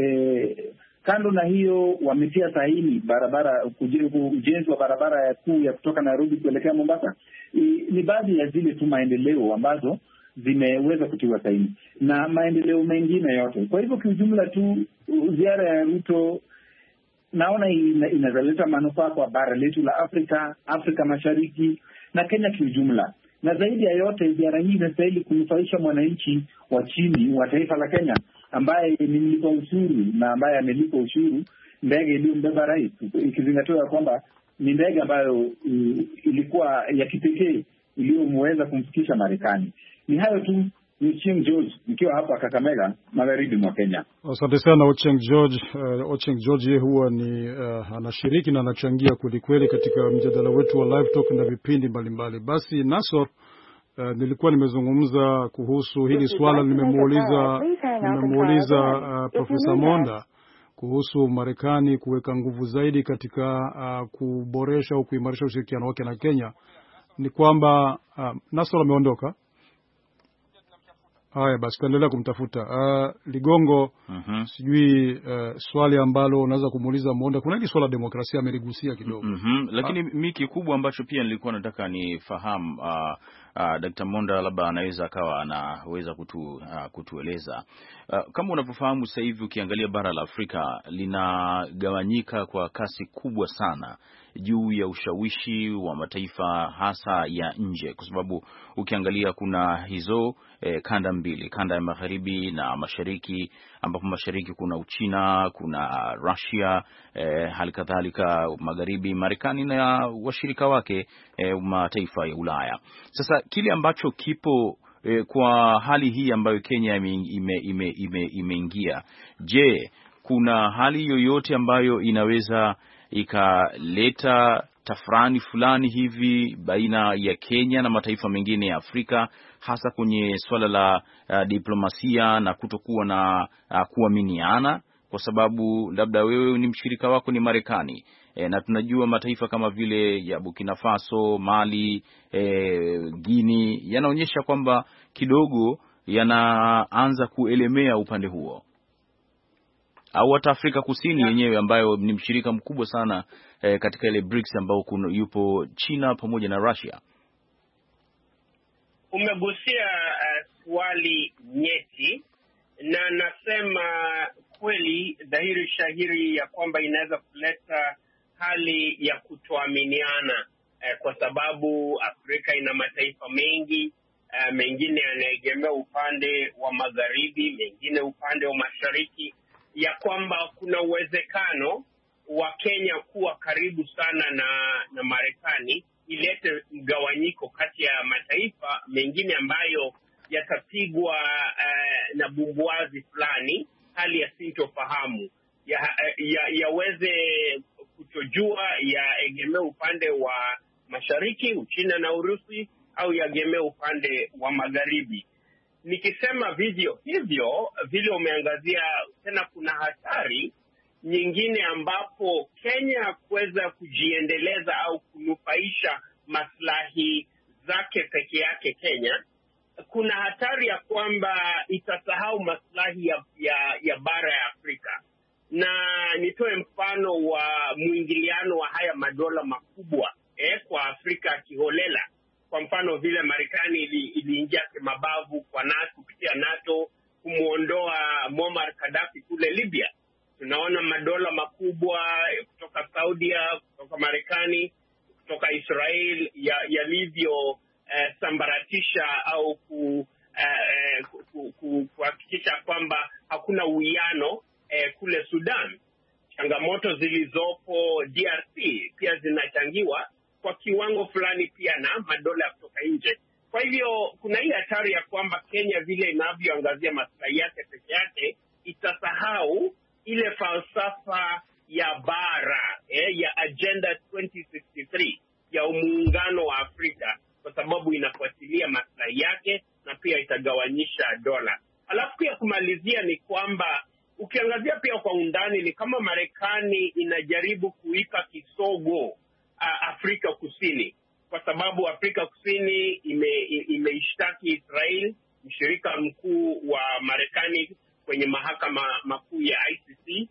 E, kando na hiyo wametia sahihi barabara, ujenzi wa barabara ya kuu ya kutoka Nairobi kuelekea Mombasa. E, ni baadhi ya zile tu maendeleo ambazo zimeweza kutiwa sahihi na maendeleo mengine yote. Kwa hivyo kiujumla tu ziara ya Ruto naona inazaleta manufaa kwa bara letu la Afrika, Afrika Mashariki na Kenya kiujumla. Na zaidi ya yote, ziara hii inastahili kunufaisha mwananchi wa chini wa taifa la Kenya ambaye ni mlipa ushuru na ambaye amelipa ushuru ndege iliyombeba rais, ikizingatiwa kwamba ni ndege ambayo uh, ilikuwa ya kipekee iliyomweza kumfikisha Marekani. Ni hayo tu. Ni Ochieng George nikiwa hapa Kakamega, magharibi mwa Kenya. Asante sana Ochieng George. Uh, Ochieng George yeye huwa ni uh, anashiriki na anachangia kweli kweli katika mjadala wetu wa Live Talk na vipindi mbalimbali. Basi Nasor, uh, nilikuwa nimezungumza kuhusu hili swala, nimemuuliza nimemuuliza uh, Profesa Monda kuhusu Marekani kuweka nguvu zaidi katika uh, kuboresha au kuimarisha ushirikiano wake na Kenya. Ni kwamba uh, Nasor ameondoka. Haya basi tuendelea kumtafuta. Uh, Ligongo, uh-huh. Sijui uh, swali ambalo unaweza kumuuliza Monda, kuna hili swala demokrasia ameligusia kidogo. Uh-huh. Lakini uh, miki kubwa ambacho pia nilikuwa nataka nifahamu uh, uh, Daktari Monda labda anaweza akawa anaweza kutu, uh, kutueleza. Uh, kama unavyofahamu sasa hivi ukiangalia bara la Afrika linagawanyika kwa kasi kubwa sana juu ya ushawishi wa mataifa hasa ya nje, kwa sababu ukiangalia kuna hizo eh, kanda mbili, kanda ya magharibi na mashariki, ambapo mashariki kuna Uchina, kuna Russia, eh, halikadhalika magharibi Marekani na washirika wake eh, mataifa ya Ulaya. Sasa kile ambacho kipo eh, kwa hali hii ambayo Kenya imeingia ime, ime, ime je, kuna hali yoyote ambayo inaweza ikaleta tafrani fulani hivi baina ya Kenya na mataifa mengine ya Afrika, hasa kwenye swala la uh, diplomasia na kutokuwa na uh, kuaminiana, kwa sababu labda wewe ni mshirika wako ni Marekani e, na tunajua mataifa kama vile ya Burkina Faso, Mali, e, Guinea yanaonyesha kwamba kidogo yanaanza kuelemea upande huo, au hata Afrika Kusini yenyewe ambayo ni mshirika mkubwa sana eh, katika ile BRICS ambao kuna yupo China pamoja na Russia. Umegusia uh, swali nyeti, na nasema kweli dhahiri shahiri ya kwamba inaweza kuleta hali ya kutoaminiana eh, kwa sababu Afrika ina mataifa mengi, uh, mengine yanaegemea upande wa magharibi, mengine upande wa mashariki, ya kwamba kuna uwezekano wa Kenya kuwa karibu sana na na Marekani ilete mgawanyiko kati ya mataifa mengine ambayo yatapigwa uh, na bumbuazi fulani, hali ya sintofahamu ya, ya, yaweze kutojua ya egemea upande wa Mashariki, Uchina na Urusi, au yagemee upande wa magharibi. Nikisema vivyo hivyo vile umeangazia, tena kuna hatari nyingine ambapo Kenya kuweza kujiendeleza au kunufaisha maslahi zake peke yake Kenya, kuna hatari ya kwamba itasahau maslahi ya, ya, ya bara ya Afrika. Na nitoe mfano wa mwingiliano wa haya madola makubwa eh, kwa Afrika kiholela. Kwa mfano vile Marekani iliingia ili kimabavu kwa NATO, kupitia NATO kumuondoa Muammar Gaddafi kule Libya. Tunaona madola makubwa kutoka Saudia, kutoka Marekani, kutoka Israel yalivyo ya eh, sambaratisha au ku eh, kuhakikisha ku, ku, kwamba hakuna uwiano eh, kule Sudan. Changamoto zilizopo D R C pia zinachangiwa kwa kiwango fulani pia na madola kutoka nje. Kwa hivyo kuna hii hatari ya kwamba Kenya vile inavyoangazia maslahi yake peke yake itasahau ile falsafa ya bara eh, ya Agenda twenty sixty-three ya muungano wa Afrika, kwa sababu inafuatilia maslahi yake na pia itagawanyisha dola. Alafu pia kumalizia ni kwamba ukiangazia pia kwa undani ni kama Marekani inajaribu kuipa kisogo uh, Afrika Kusini, kwa sababu Afrika Kusini ime, imeishtaki Israel, mshirika mkuu wa Marekani, kwenye mahakama makuu ya I C C.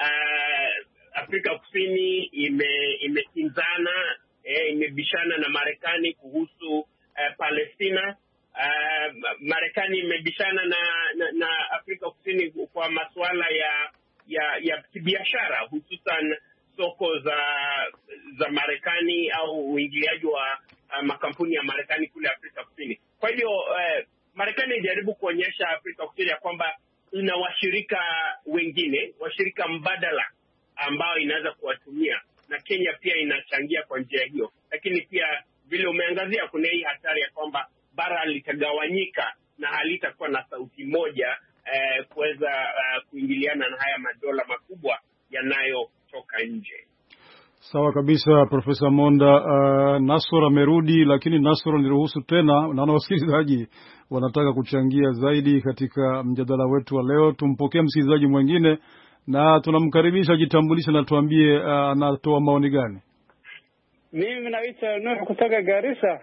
Uh, Afrika Kusini ime imekinzana eh, imebishana na Marekani kuhusu uh, Palestina. Uh, Marekani imebishana na, na na Afrika Kusini kwa masuala ya ya ya kibiashara, hususan soko za za Marekani au uingiliaji wa uh, makampuni ya Marekani kule Afrika Kusini. Kwa hivyo uh, Marekani inajaribu kuonyesha Afrika Kusini ya kwamba ina washirika wengine, washirika mbadala ambao inaweza kuwatumia, na Kenya pia inachangia kwa njia hiyo. Lakini pia vile umeangazia, kuna hii hatari ya kwamba bara litagawanyika na halitakuwa na sauti moja eh, kuweza uh, kuingiliana na haya madola makubwa yanayotoka nje. Sawa kabisa, Profesa Monda. Uh, Nasoro amerudi, lakini Nasoro niruhusu tena, naona wasikilizaji wanataka kuchangia zaidi katika mjadala wetu wa leo. Tumpokee msikilizaji mwingine na tunamkaribisha, jitambulishe na tuambie anatoa uh, maoni gani. Mimi naitwa Nuhu kutoka Garissa.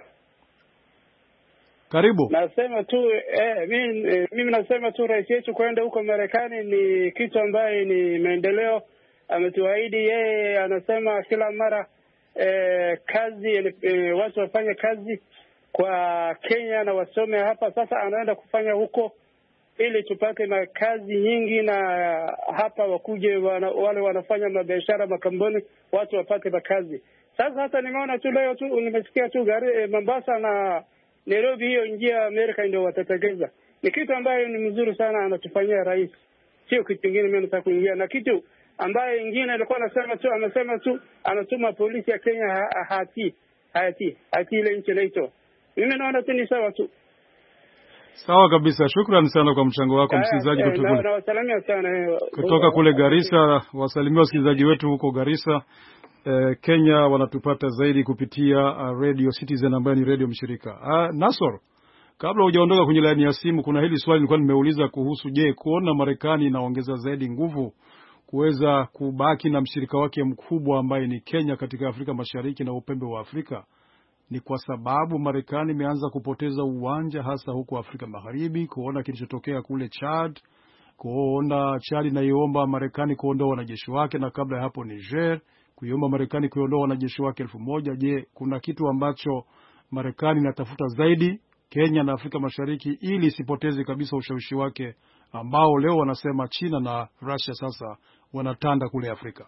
Karibu. Nasema tu eh, mimi, eh, mimi nasema tu rais yetu kwenda huko Marekani ni kitu ambaye ni maendeleo. Ametuahidi yeye, anasema kila mara eh, kazi eh, watu wafanye kazi kwa Kenya na wasome hapa. Sasa anaenda kufanya huko ili tupate makazi nyingi, na hapa wakuje wana, wale wanafanya mabiashara makampuni watu wapate makazi. Sasa hata nimeona tu leo tu nimesikia tu gari eh, Mombasa na Nairobi, hiyo njia Amerika ndio watategeza. Ni kitu ambayo ni mzuri sana anatufanyia rais. Sio kitu kingine mimi nataka kuingia na kitu ambaye ingine alikuwa anasema tu amesema tu anatuma polisi ya Kenya ha, hati hati hati ile nchi leito. Mimi naona tu ni sawa tu. Sawa kabisa, shukrani sana kwa mchango wako msikilizaji kutoka kule. Na wasalimia sana kutoka kule Garissa, wasalimia wasikilizaji wetu huko Garissa. Eh, Kenya wanatupata zaidi kupitia uh, Radio Citizen ambayo ni radio mshirika. Uh, Nasor, kabla hujaondoka kwenye laini ya simu, kuna hili swali nilikuwa nimeuliza kuhusu, je, kuona Marekani inaongeza zaidi nguvu kuweza kubaki na mshirika wake mkubwa ambaye ni Kenya katika Afrika Mashariki na upembe wa Afrika, ni kwa sababu Marekani imeanza kupoteza uwanja hasa huko Afrika Magharibi, kuona kilichotokea kule Chad, kuona Chad inaiomba Marekani kuondoa wanajeshi wake, na kabla ya hapo Niger kuiomba Marekani kuondoa wanajeshi wake elfu moja. Je, kuna kitu ambacho Marekani inatafuta zaidi Kenya na Afrika Mashariki ili isipoteze kabisa ushawishi wake ambao leo wanasema China na Russia sasa wanatanda kule Afrika?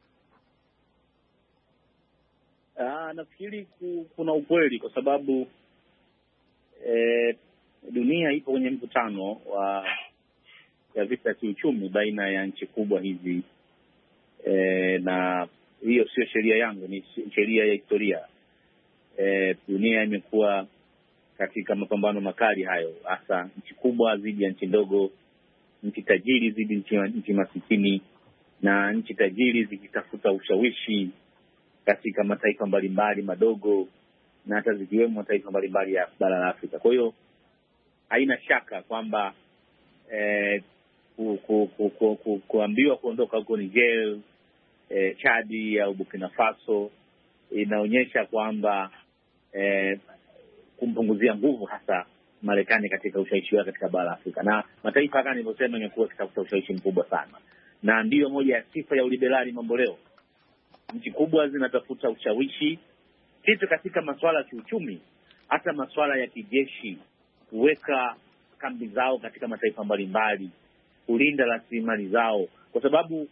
Ah, nafikiri kuna ukweli kwa sababu eh, dunia ipo kwenye mkutano wa ya vita ya kiuchumi baina ya nchi kubwa hizi eh, na hiyo sio sheria yangu, ni sheria ya historia. Eh, dunia imekuwa katika mapambano makali hayo, hasa nchi kubwa dhidi ya nchi ndogo, nchi tajiri dhidi nchi, nchi masikini, na nchi tajiri zikitafuta ushawishi katika mataifa mbalimbali madogo na hata zikiwemo mataifa mbalimbali ya bara la Afrika. Kwa hiyo haina shaka kwamba eh, ku, ku, ku, ku, ku, kuambiwa kuondoka huko Niger, eh, Chadi au Burkina Faso inaonyesha kwamba eh, kumpunguzia nguvu hasa Marekani katika ushawishi wake katika bara la Afrika. Na mataifa kama nilivyosema yamekuwa katika ushawishi mkubwa sana. Na ndiyo moja ya sifa ya uliberali mambo leo. Nchi kubwa zinatafuta ushawishi kitu katika masuala ya kiuchumi, hata masuala ya kijeshi, kuweka kambi zao katika mataifa mbalimbali, kulinda rasilimali zao, kwa sababu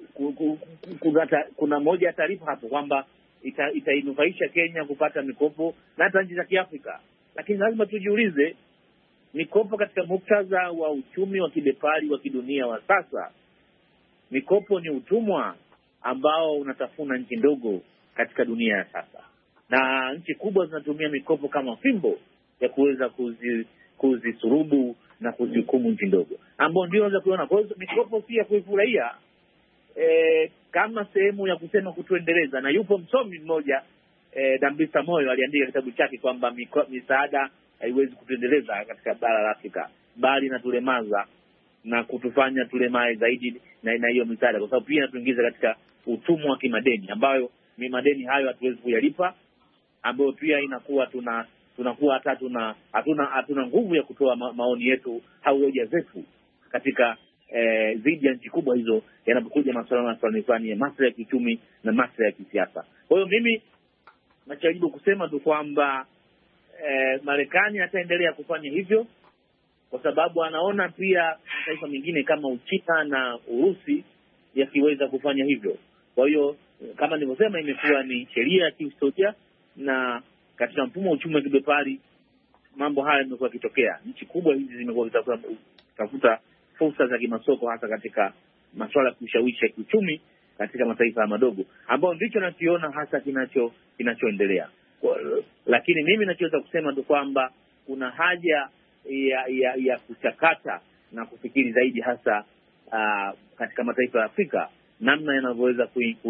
kuna, kuna moja ya taarifa hapo kwamba ita, itainufaisha Kenya kupata mikopo na hata nchi za Kiafrika. Lakini lazima tujiulize, mikopo katika muktadha wa uchumi wa kibepari wa kidunia wa sasa, mikopo ni utumwa ambao unatafuna nchi ndogo katika dunia ya sasa, na nchi kubwa zinatumia mikopo kama fimbo ya kuweza kuzi, kuzisurubu na kuzihukumu nchi ndogo, ambao ndio unaweza kuona. Kwa hiyo mikopo si ya kuifurahia e, kama sehemu ya kusema kutuendeleza. Na yupo msomi mmoja e, Dambisa Moyo aliandika kitabu chake kwamba misaada haiwezi kutuendeleza katika bara la Afrika, bali inatulemaza na kutufanya tulemae zaidi na na hiyo misaada, kwa sababu pia inatuingiza katika utumwa wa kimadeni, ambayo ni madeni hayo hatuwezi kuyalipa, ambayo pia inakuwa tuna tunakuwa hata tuna hatuna hatuna nguvu ya kutoa ma, maoni yetu au hoja zetu katika eh, zidi ya nchi kubwa hizo yanapokuja masuala fulani ya masuala ya kiuchumi na masuala ya kisiasa. Kwa hiyo mimi nachojaribu kusema tu kwamba eh, Marekani ataendelea kufanya hivyo kwa sababu anaona pia mataifa mengine kama Uchina na Urusi yakiweza kufanya hivyo. Kwa hiyo kama nilivyosema, imekuwa ni sheria ya kihistoria, na katika mfumo wa uchumi wa kibepari mambo haya yamekuwa yakitokea. Nchi kubwa hizi zimekuwa zikitafuta fursa za kimasoko, hasa katika masuala ya kushawishi kiuchumi katika mataifa ya madogo, ambao ndicho nakiona hasa kinacho kinachoendelea. Lakini mimi nachoweza kusema tu kwamba kuna haja ya ya, ya kuchakata na kufikiri zaidi, hasa uh, katika mataifa ya Afrika, namna yanavyoweza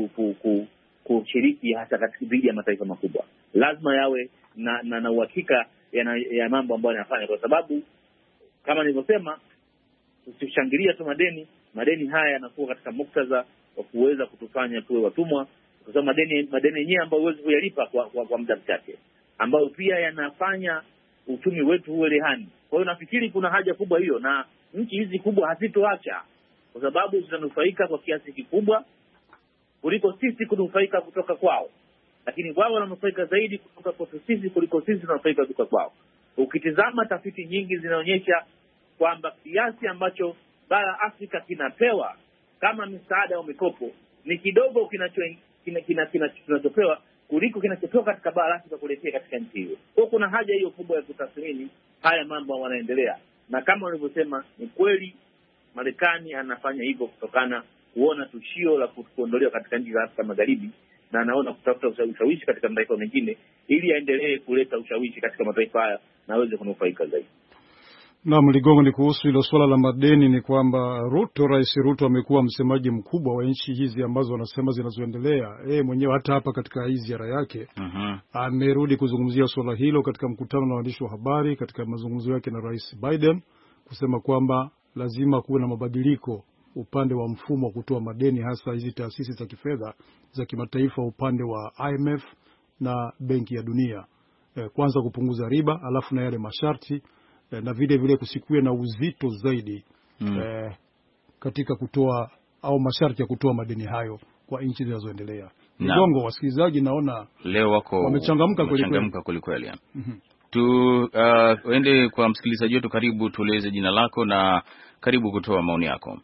kushiriki hasa katika dhidi ya mataifa makubwa. Lazima yawe na na, na uhakika ya, ya mambo ambayo yanafanya, kwa sababu kama nilivyosema, usishangilia tu madeni. Madeni haya yanakuwa katika muktadha wa kuweza kutufanya tuwe watumwa, kwa sababu madeni madeni yenyewe ambayo huwezi kuyalipa kwa, kwa, kwa muda mchache, ambayo pia yanafanya uchumi wetu uwe rehani. Kwa hiyo nafikiri kuna haja kubwa hiyo, na nchi hizi kubwa hazitoacha, kwa sababu zitanufaika kwa kiasi kikubwa kuliko sisi kunufaika kutoka kwao, lakini wao wananufaika zaidi kutoka kwa sisi kuliko sisi tunanufaika kutoka kwao. Ukitizama tafiti nyingi zinaonyesha kwamba kiasi ambacho bara Afrika kinapewa kama misaada au mikopo ni kidogo kinacho kina, kina, kina, kinachopewa kuliko kinachopewa katika bara Afrika kuelekea katika nchi hiyo. Kwa kuna haja hiyo kubwa ya kutathmini haya mambo wanaendelea, na kama walivyosema, ni kweli Marekani anafanya hivyo kutokana kuona tishio la kuondolewa katika nchi za Afrika Magharibi, na anaona kutafuta ushawishi katika mataifa mengine ili aendelee kuleta ushawishi katika mataifa haya na aweze kunufaika zaidi. Na Mligongo, ni kuhusu hilo swala la madeni, ni kwamba Ruto, Rais Ruto amekuwa msemaji mkubwa wa nchi hizi ambazo wanasema zinazoendelea. Eh, mwenyewe hata hapa katika hii ziara yake uh-huh. amerudi kuzungumzia swala hilo katika mkutano na waandishi wa habari, katika mazungumzo yake na Rais Biden, kusema kwamba lazima kuwe na mabadiliko upande wa mfumo wa kutoa madeni, hasa hizi taasisi za kifedha za kimataifa, upande wa I M F na Benki ya Dunia. Eh, kwanza kupunguza riba, alafu na yale masharti, na vile vile kusikue na uzito zaidi mm. eh, katika kutoa au masharti ya kutoa madeni hayo kwa nchi zinazoendelea. Mgongo, wasikilizaji naona leo wako wamechangamka kweli kweli. Mhm. Tu uh, ende kwa msikilizaji wetu, karibu, tueleze jina lako na karibu kutoa maoni yako.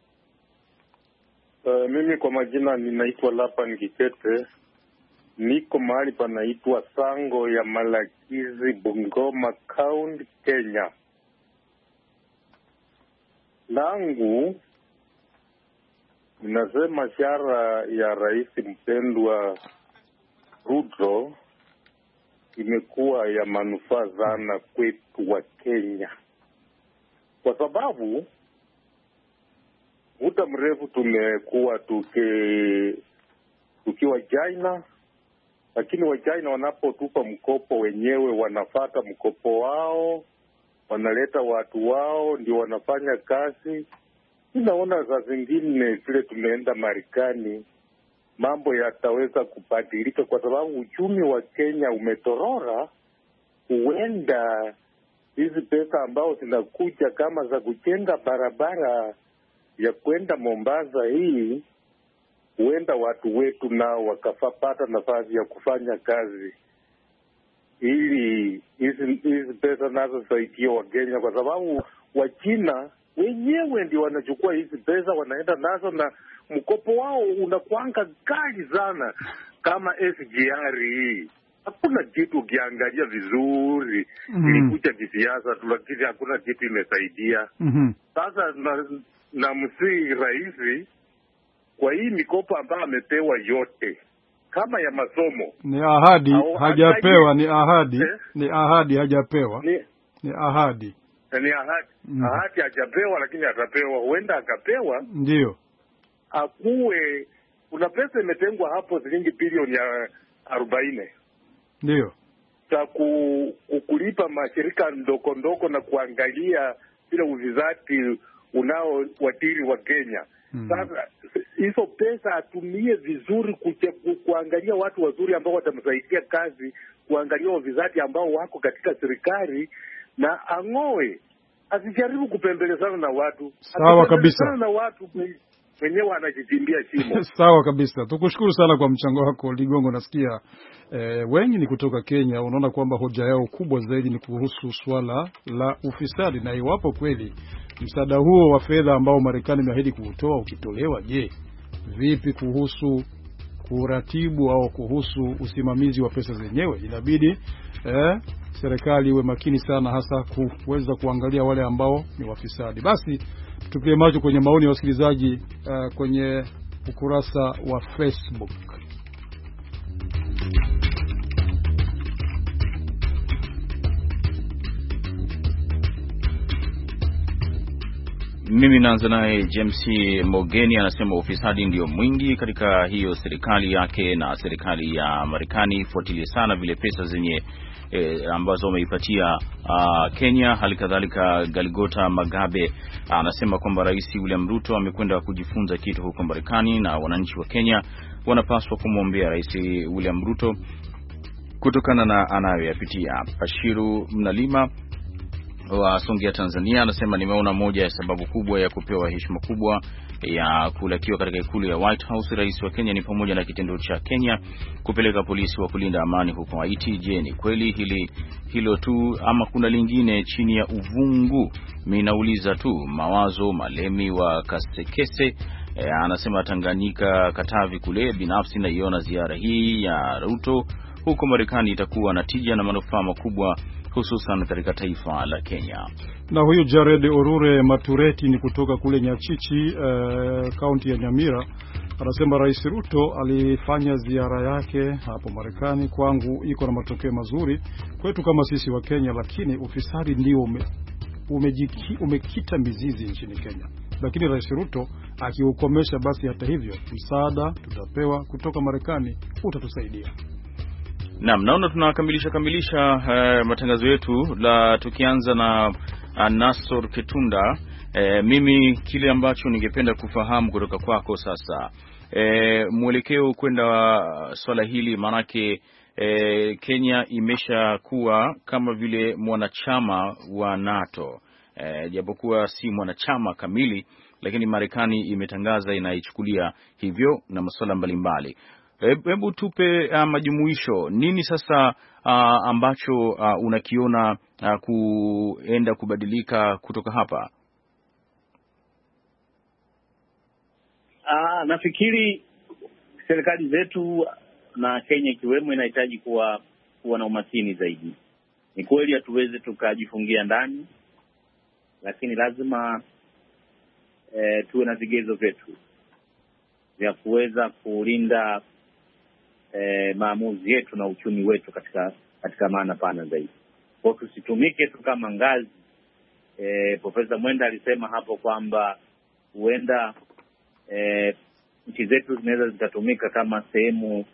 Uh, mimi kwa majina ninaitwa Lapan Gikete. Niko mahali panaitwa Sango ya Malakizi, Bungoma County, Kenya. Langu ninasema ziara ya rais mpendwa Ruto imekuwa ya manufaa sana kwetu wa Kenya, kwa sababu muda mrefu tumekuwa tuke tukiwa China lakini Wachina wanapotupa mkopo wenyewe wanafata mkopo wao, wanaleta watu wao ndio wanafanya kazi. Ninaona saa zingine vile tumeenda Marekani mambo yataweza kubadilika, kwa sababu uchumi wa Kenya umetorora. Huenda hizi pesa ambao zinakuja kama za kujenga barabara ya kwenda Mombasa hii, huenda watu wetu nao wakapata nafasi ya kufanya kazi ili hizi hizi pesa nazo saidia wa Kenya, kwa sababu Wachina wenyewe ndio wanachukua hizi pesa wanaenda nazo, na mkopo wao unakuanga kali sana. Kama S G R hii hakuna kitu ukiangalia vizuri, mm-hmm. ilikuja kisiasa tu, lakini hakuna kitu imesaidia. mm-hmm. Sasa na, na msii rais kwa hii mikopo ambayo amepewa yote kama ya masomo ni ahadi au, hajapewa ni ahadi eh? ni ahadi hajapewa ni, ni ahadi ni ahadi mm. ahadi hajapewa, lakini atapewa, huenda akapewa, ndio akuwe kuna pesa imetengwa hapo shilingi bilioni ya arobaini ndio za ku, kulipa mashirika ndoko ndoko na kuangalia bila uvizati unaowatiri wa Kenya. Hmm. Sasa hizo pesa atumie vizuri kuche, ku, kuangalia watu wazuri ambao watamsaidia kazi, kuangalia wavizati ambao wako katika serikali, na ang'oe, asijaribu kupembelezana na watu. Sawa kabisa. Na watu wenyewe anajichimbia shimo. Sawa kabisa. Tukushukuru sana kwa mchango wako Ligongo. Nasikia eh, wengi ni kutoka Kenya, unaona kwamba hoja yao kubwa zaidi ni kuhusu swala la ufisadi, na iwapo kweli msaada huo wa fedha ambao Marekani imeahidi kuutoa ukitolewa, je, vipi kuhusu kuratibu au kuhusu usimamizi wa pesa zenyewe? Inabidi eh, serikali iwe makini sana, hasa kuweza kuangalia wale ambao ni wafisadi. Basi tupie macho kwenye maoni ya wasikilizaji uh, kwenye ukurasa wa Facebook. Mimi naanza naye James Mogeni, anasema ufisadi ndio mwingi katika hiyo serikali yake, na serikali ya Marekani fuatilia sana vile pesa zenye E, ambazo wameipatia uh, Kenya. Halikadhalika Galigota Magabe anasema uh, kwamba Rais William Ruto amekwenda kujifunza kitu huko Marekani, na wananchi wa Kenya wanapaswa kumwombea Rais William Ruto kutokana na anayoyapitia. Ashiru Mnalima wa Songea, Tanzania anasema nimeona moja ya sababu kubwa ya kupewa heshima kubwa ya kulakiwa katika ikulu ya White House Rais wa Kenya ni pamoja na kitendo cha Kenya kupeleka polisi wa kulinda amani huko Haiti. Je, ni kweli hili hilo tu ama kuna lingine chini ya uvungu? Mimi nauliza tu. Mawazo Malemi wa Kasekese e, anasema Tanganyika Katavi kule, binafsi naiona ziara hii ya Ruto huko Marekani itakuwa na tija na manufaa makubwa hususan katika taifa la Kenya. Na huyu Jared Orure Matureti ni kutoka kule Nyachichi kaunti uh, ya Nyamira, anasema Rais Ruto alifanya ziara yake hapo Marekani, kwangu iko na matokeo mazuri kwetu kama sisi wa Kenya, lakini ufisadi ndio ume, umejiki, umekita mizizi nchini Kenya. Lakini Rais Ruto akiukomesha, basi hata hivyo msaada tutapewa kutoka Marekani utatusaidia. Naam, naona tunakamilisha kamilisha uh, matangazo yetu, la tukianza na uh, Nasor Ketunda. Uh, mimi kile ambacho ningependa kufahamu kutoka kwako sasa, uh, mwelekeo kwenda uh, swala hili, manake uh, Kenya imesha kuwa kama vile mwanachama wa NATO, uh, japokuwa si mwanachama kamili, lakini Marekani imetangaza inaichukulia hivyo na masuala mbalimbali. Hebu tupe uh, majumuisho nini sasa uh, ambacho uh, unakiona uh, kuenda kubadilika kutoka hapa? Ah, nafikiri serikali zetu na Kenya ikiwemo inahitaji kuwa kuwa na umakini zaidi. Ni kweli hatuwezi tukajifungia ndani, lakini lazima eh, tuwe na vigezo vyetu vya kuweza kulinda E, maamuzi yetu na uchumi wetu katika katika maana pana zaidi. Kwa tusitumike tu kama ngazi. E, Profesa Mwenda alisema hapo kwamba huenda e, nchi zetu zinaweza zikatumika kama sehemu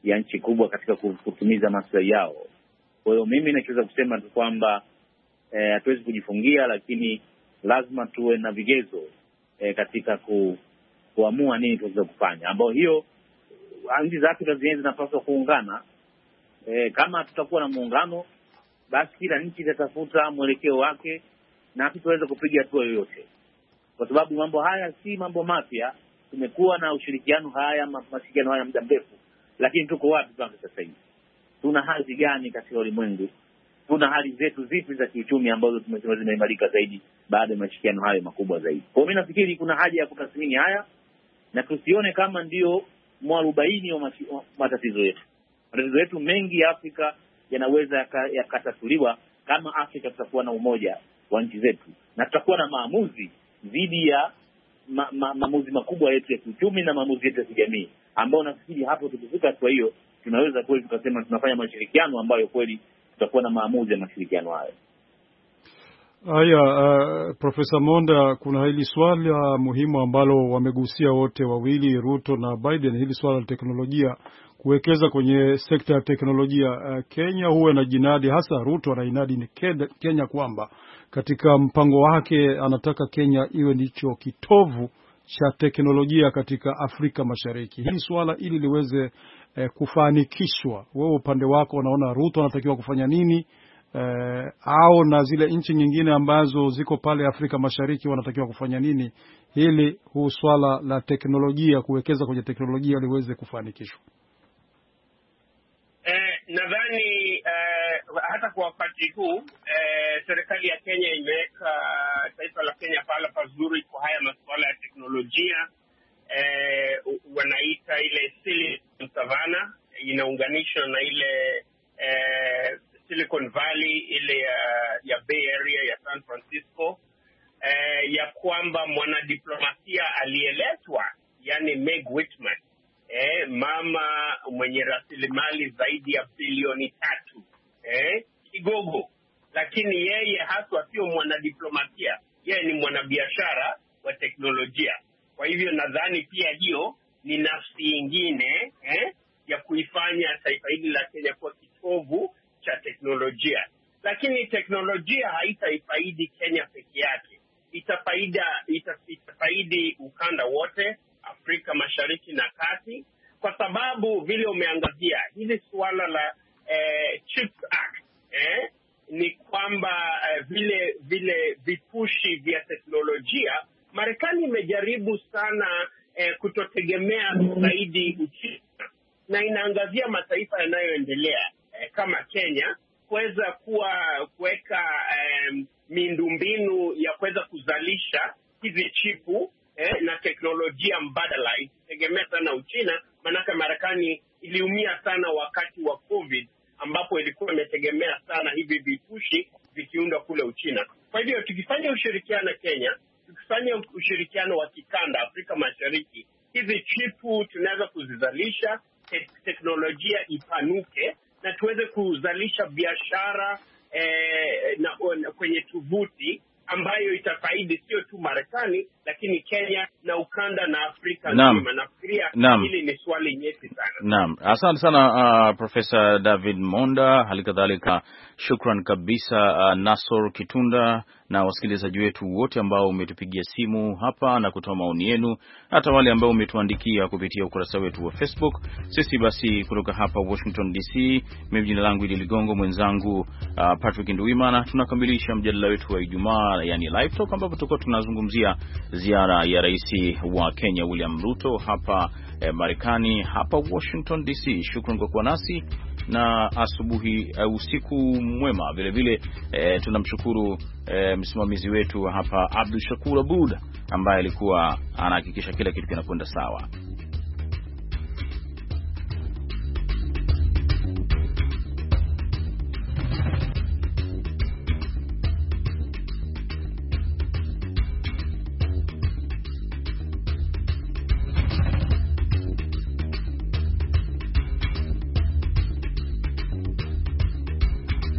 ya nchi kubwa katika kutumiza maslahi yao. Kwa hiyo mimi nachoweza kusema tu kwamba hatuwezi eh, kujifungia, lakini lazima tuwe na vigezo eh, katika ku, kuamua nini tunaweza kufanya, ambao hiyo nchi za Afrika zenyewe zinapaswa kuungana. Eh, kama tutakuwa na muungano, basi kila nchi itatafuta mwelekeo wake na hatutaweza kupiga hatua yoyote, kwa sababu mambo haya si mambo mapya. Tumekuwa na ushirikiano haya mashirikiano haya muda mrefu, lakini tuko wapi mpaka sasa hivi? Tuna hali gani katika ulimwengu? Tuna hali zetu zipi za kiuchumi ambazo tumesema zimeimarika zaidi baada ya mashirikiano hayo makubwa zaidi? Kwa mimi nafikiri kuna haja ya kutathmini haya na tusione kama ndio mwarobaini wa matatizo yetu. Matatizo yetu mengi ya Afrika yanaweza yakatatuliwa kama Afrika tutakuwa na umoja wa nchi zetu na tutakuwa na maamuzi dhidi ya ma, ma, maamuzi makubwa yetu ya kiuchumi na maamuzi yetu ya kijamii, ambao nafikiri hapo tukifika hatua hiyo tunaweza kweli tukasema tunafanya mashirikiano ambayo kweli tutakuwa na maamuzi ya mashirikiano hayo. Haya, uh, Profesa Monda, kuna hili swali uh, muhimu ambalo wamegusia wote wawili, Ruto na Biden, hili swala la teknolojia, kuwekeza kwenye sekta ya teknolojia. Uh, Kenya huwa na jinadi, hasa Ruto anainadi ni Kenya kwamba katika mpango wake anataka Kenya iwe ndicho kitovu cha teknolojia katika Afrika Mashariki. Hili swala ili liweze eh, kufanikishwa, wewe upande wako unaona Ruto anatakiwa kufanya nini? Eh, au na zile nchi nyingine ambazo ziko pale Afrika Mashariki wanatakiwa kufanya nini ili huu swala la teknolojia, kuwekeza kwenye teknolojia liweze kufanikishwa? Eh, nadhani eh, hata kwa wakati huu eh, serikali ya Kenya imeweka taifa la Kenya pala pazuri kwa haya masuala ya teknolojia. Eh, wanaita ile Silicon Savannah, inaunganishwa na ile eh, Silicon Valley ile ya, ya Bay Area ya San Francisco, eh, ya kwamba mwanadiplomasia aliyeletwa, yani Meg Whitman, eh, mama mwenye rasilimali zaidi ya bilioni tatu, eh, kigogo, lakini yeye haswa sio mwanadiplomasia, yeye ni mwanabiashara wa teknolojia. Kwa hivyo nadhani pia hiyo ni nafsi nyingine eh, ya kuifanya taifa hili la Kenya kuwa kitovu cha teknolojia. Lakini teknolojia haitaifaidi Kenya peke yake. Itafaida itafaidi ukanda wote, Afrika Mashariki na Kati, kwa sababu vile umeangazia hili suala la eh, Chips Act, eh, ni kwamba eh, vile vile vipushi vya teknolojia, Marekani imejaribu sana eh, kutotegemea zaidi Uchina, na inaangazia mataifa yanayoendelea eh, kama Kenya kuweza kuwa kuweka eh, miundombinu ya kuweza kuzalisha hizi chipu eh, na teknolojia mbadala, ikitegemea sana Uchina. Manake Marekani iliumia sana wakati wa COVID, ambapo ilikuwa imetegemea sana hivi vipushi vikiunda kule Uchina. Kwa hivyo tukifanya ushirikiano Kenya, tukifanya ushirikiano wa kikanda Afrika Mashariki, hizi chipu tunaweza kuzizalisha, te teknolojia ipanuke na tuweze kuzalisha biashara eh, na, na kwenye tuvuti ambayo itafaidi sio tu Marekani lakini Kenya na ukanda na Afrika nzima. Nafikiria hili ni swali nyeti sana. Naam, asante sana uh, Profesa David Monda, halikadhalika shukran kabisa uh, Nasor Kitunda na wasikilizaji wetu wote ambao umetupigia simu hapa na kutoa maoni yenu, hata wale ambao umetuandikia kupitia ukurasa wetu wa Facebook. Sisi basi kutoka hapa Washington D C, mimi jina langu Idi Ligongo, mwenzangu uh, Patrick Nduwimana, tunakamilisha mjadala wetu wa Ijumaa, yani live talk, ambapo tulikuwa tunazungumzia ziara ya rais wa Kenya William Ruto hapa eh, Marekani, hapa Washington D C. Shukrani kwa kuwa nasi na asubuhi uh, usiku mwema. Vile vile eh, tunamshukuru eh, msimamizi wetu hapa Abdul Shakur Abud ambaye alikuwa anahakikisha kila kitu kinakwenda sawa.